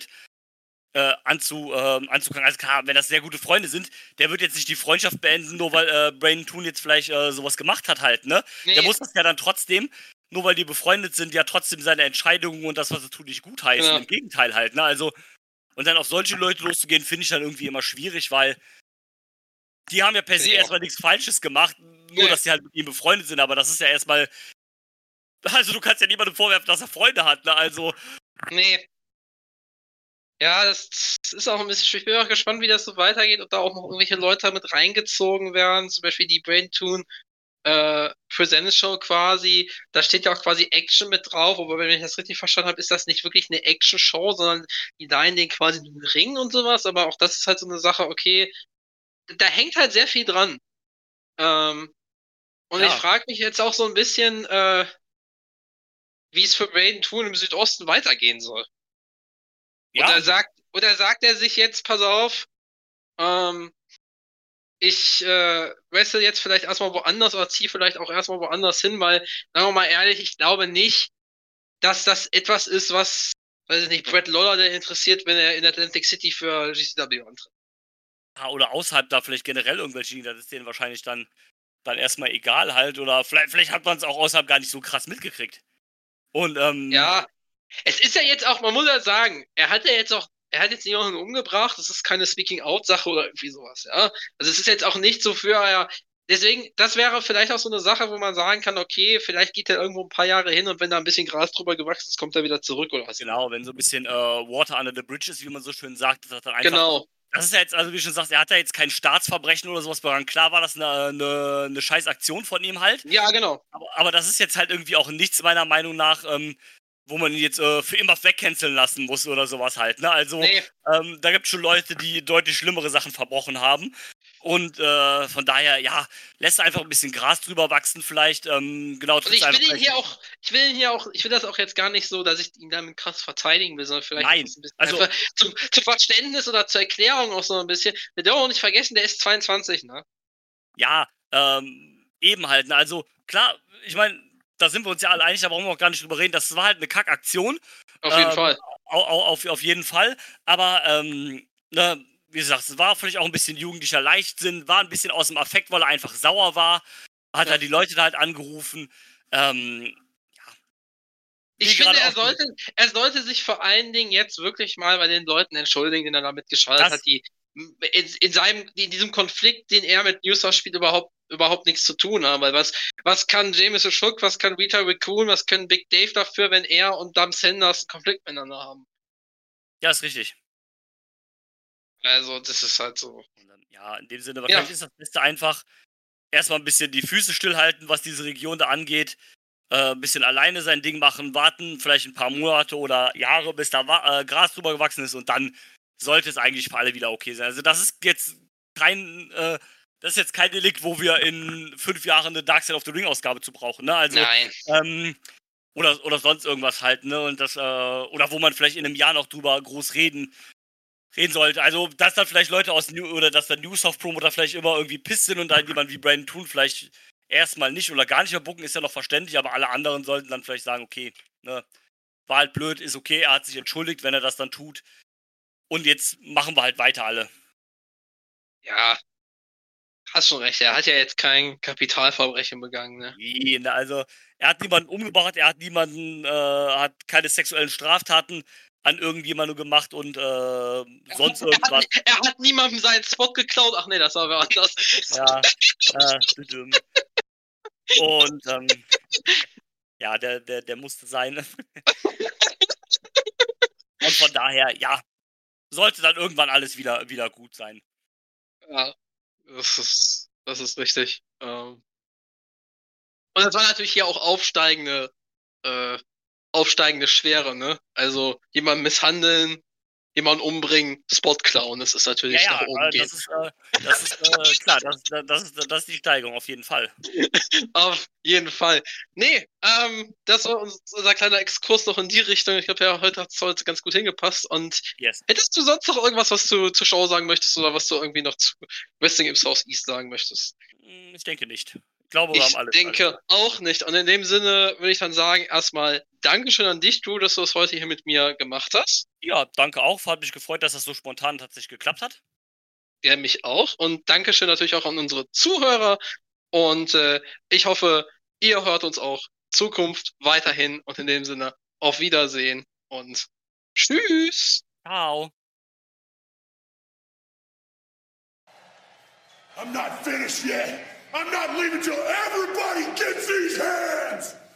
anzufangen. Also klar, wenn das sehr gute Freunde sind, der wird jetzt nicht die Freundschaft beenden, nur weil Braden Toon jetzt vielleicht sowas gemacht hat halt, ne? Nee. Der muss das ja dann trotzdem, nur weil die befreundet sind, ja trotzdem seine Entscheidungen und das, was er tut, nicht gut heißen. Ja. Im Gegenteil halt, ne? Also, und dann auf solche Leute loszugehen, finde ich dann irgendwie immer schwierig, weil die haben ja per se erstmal nichts Falsches gemacht, nur dass sie halt mit ihm befreundet sind, aber das ist ja erstmal. Also du kannst ja niemandem vorwerfen, dass er Freunde hat, ne? Also. Nee. Ja, das ist auch ein bisschen schwierig. Ich bin auch gespannt, wie das so weitergeht, ob da auch noch irgendwelche Leute mit reingezogen werden, zum Beispiel die Brain Toon Presents Show quasi. Da steht ja auch quasi Action mit drauf, aber wenn ich das richtig verstanden habe, ist das nicht wirklich eine Action-Show, sondern die leihen den quasi den Ring und sowas. Aber auch das ist halt so eine Sache, okay, da hängt halt sehr viel dran. Ähm, und ich Ja, frage mich jetzt auch so ein bisschen, wie es für Braden Toon im Südosten weitergehen soll. ja, Oder sagt er sich jetzt, pass auf, ähm, ich wrestle jetzt vielleicht erstmal woanders oder ziehe vielleicht auch erstmal woanders hin, weil, sagen wir mal ehrlich, ich glaube nicht, dass das etwas ist, was, weiß ich nicht, Brett Lawler der interessiert, wenn er in Atlantic City für GCW antritt. ja, oder außerhalb da vielleicht generell irgendwelche Dinge, das ist denen wahrscheinlich dann erstmal egal halt, oder vielleicht hat man es auch außerhalb gar nicht so krass mitgekriegt. Und, Ja, es ist ja jetzt auch, man muss ja sagen, er hat jetzt niemanden umgebracht, das ist keine Speaking-Out-Sache oder irgendwie sowas, ja. Also es ist jetzt auch nicht so für, ja, deswegen, das wäre vielleicht auch so eine Sache, wo man sagen kann, okay, vielleicht geht er irgendwo ein paar Jahre hin und wenn da ein bisschen Gras drüber gewachsen ist, kommt er wieder zurück oder was. genau, wenn so ein bisschen Water under the bridges, wie man so schön sagt, dass dann einfach. Genau, Das ist ja jetzt, also wie du schon sagst, er hat ja jetzt kein Staatsverbrechen oder sowas begangen. Klar war das eine scheiß Aktion von ihm halt. ja, genau. Aber das ist jetzt halt irgendwie auch nichts meiner Meinung nach, wo man ihn jetzt für immer wegcanceln lassen muss oder sowas halt. Ne? Also Nee, da gibt es schon Leute, die deutlich schlimmere Sachen verbrochen haben. Und von daher, ja, lässt einfach ein bisschen Gras drüber wachsen vielleicht. Genau, und ich will ihn hier auch, ich will das auch jetzt gar nicht so, dass ich ihn damit krass verteidigen will, sondern vielleicht Nein, auch so ein bisschen also einfach zum Verständnis oder zur Erklärung auch so ein bisschen. Wir dürfen auch nicht vergessen, der ist 22, ne? ja, eben halt. Ne? Also klar, ich meine, da sind wir uns ja alle einig, da brauchen wir auch gar nicht drüber reden. Das war halt eine Kackaktion. Auf jeden Fall. Auf jeden Fall. Aber, ne, wie gesagt, es war vielleicht auch ein bisschen jugendlicher Leichtsinn, war ein bisschen aus dem Affekt, weil er einfach sauer war. Hat Ja. er die Leute da halt angerufen. Ich finde, er sollte sich vor allen Dingen jetzt wirklich mal bei den Leuten entschuldigen, denen er damit geschadet hat, die in diesem Konflikt, den er mit Newstar spielt, überhaupt nichts zu tun haben. Weil was kann James Shook, was kann Rita Raccoon, was können Big Dave dafür, wenn er und Dom Sanders einen Konflikt miteinander haben? Ja, ist richtig. Also, das ist halt so. Und dann, ja, in dem Sinne, wahrscheinlich ist das Beste einfach erstmal ein bisschen die Füße stillhalten, was diese Region da angeht. Ein bisschen alleine sein Ding machen, warten, vielleicht ein paar Monate oder Jahre, bis da Gras drüber gewachsen ist und dann sollte es eigentlich für alle wieder okay sein. Also das ist jetzt kein Delikt, wo wir in 5 Jahren eine Dark Side of the Ring Ausgabe zu brauchen, ne? Also, Nein. oder sonst irgendwas halt, ne? Und das, oder wo man vielleicht in einem Jahr noch drüber groß reden sollte. Also, dass dann vielleicht Leute oder dass dann Newssoft-Promoter vielleicht immer irgendwie pisst sind und dann jemand wie Brandon Toon vielleicht erstmal nicht oder gar nicht mehr bucken, ist ja noch verständlich, aber alle anderen sollten dann vielleicht sagen, okay, ne, war halt blöd, ist okay, er hat sich entschuldigt, wenn er das dann tut. Und jetzt machen wir halt weiter alle. Ja, hast schon recht. Er hat ja jetzt kein Kapitalverbrechen begangen, ne? Nee, ne, also, er hat niemanden umgebracht, er hat hat keine sexuellen Straftaten an irgendjemanden gemacht und sonst irgendwas. Er hat niemandem seinen Spot geklaut. Ach nee, das war wer anders. Ja, und ja, der musste sein. Und von daher, ja, sollte dann irgendwann alles wieder gut sein. Ja, das ist richtig. Und das war natürlich hier auch aufsteigende Schwere, ne? Also jemanden misshandeln, jemanden umbringen, Spot klauen, das ist natürlich nach oben das ist klar, das ist die Steigerung, auf jeden Fall. Auf jeden Fall. Nee, das war unser kleiner Exkurs noch in die Richtung. Ich glaube, ja, heute hat es heute ganz gut hingepasst. Und Yes. hättest du sonst noch irgendwas, was du zur Show sagen möchtest oder was du irgendwie noch zu Wrestling im Southeast sagen möchtest? Ich denke nicht. Ich glaube, wir haben alles. Ich denke auch nicht. Und in dem Sinne würde ich dann sagen, erstmal Dankeschön an dich, Drew, dass du das heute hier mit mir gemacht hast. Ja, danke auch. Hat mich gefreut, dass das so spontan tatsächlich geklappt hat. Ja, mich auch. Und Dankeschön natürlich auch an unsere Zuhörer. Und ich hoffe, ihr hört uns auch Zukunft weiterhin. Und in dem Sinne, auf Wiedersehen und tschüss. Ciao. I'm not finished yet. I'm not leaving till everybody gets these hands.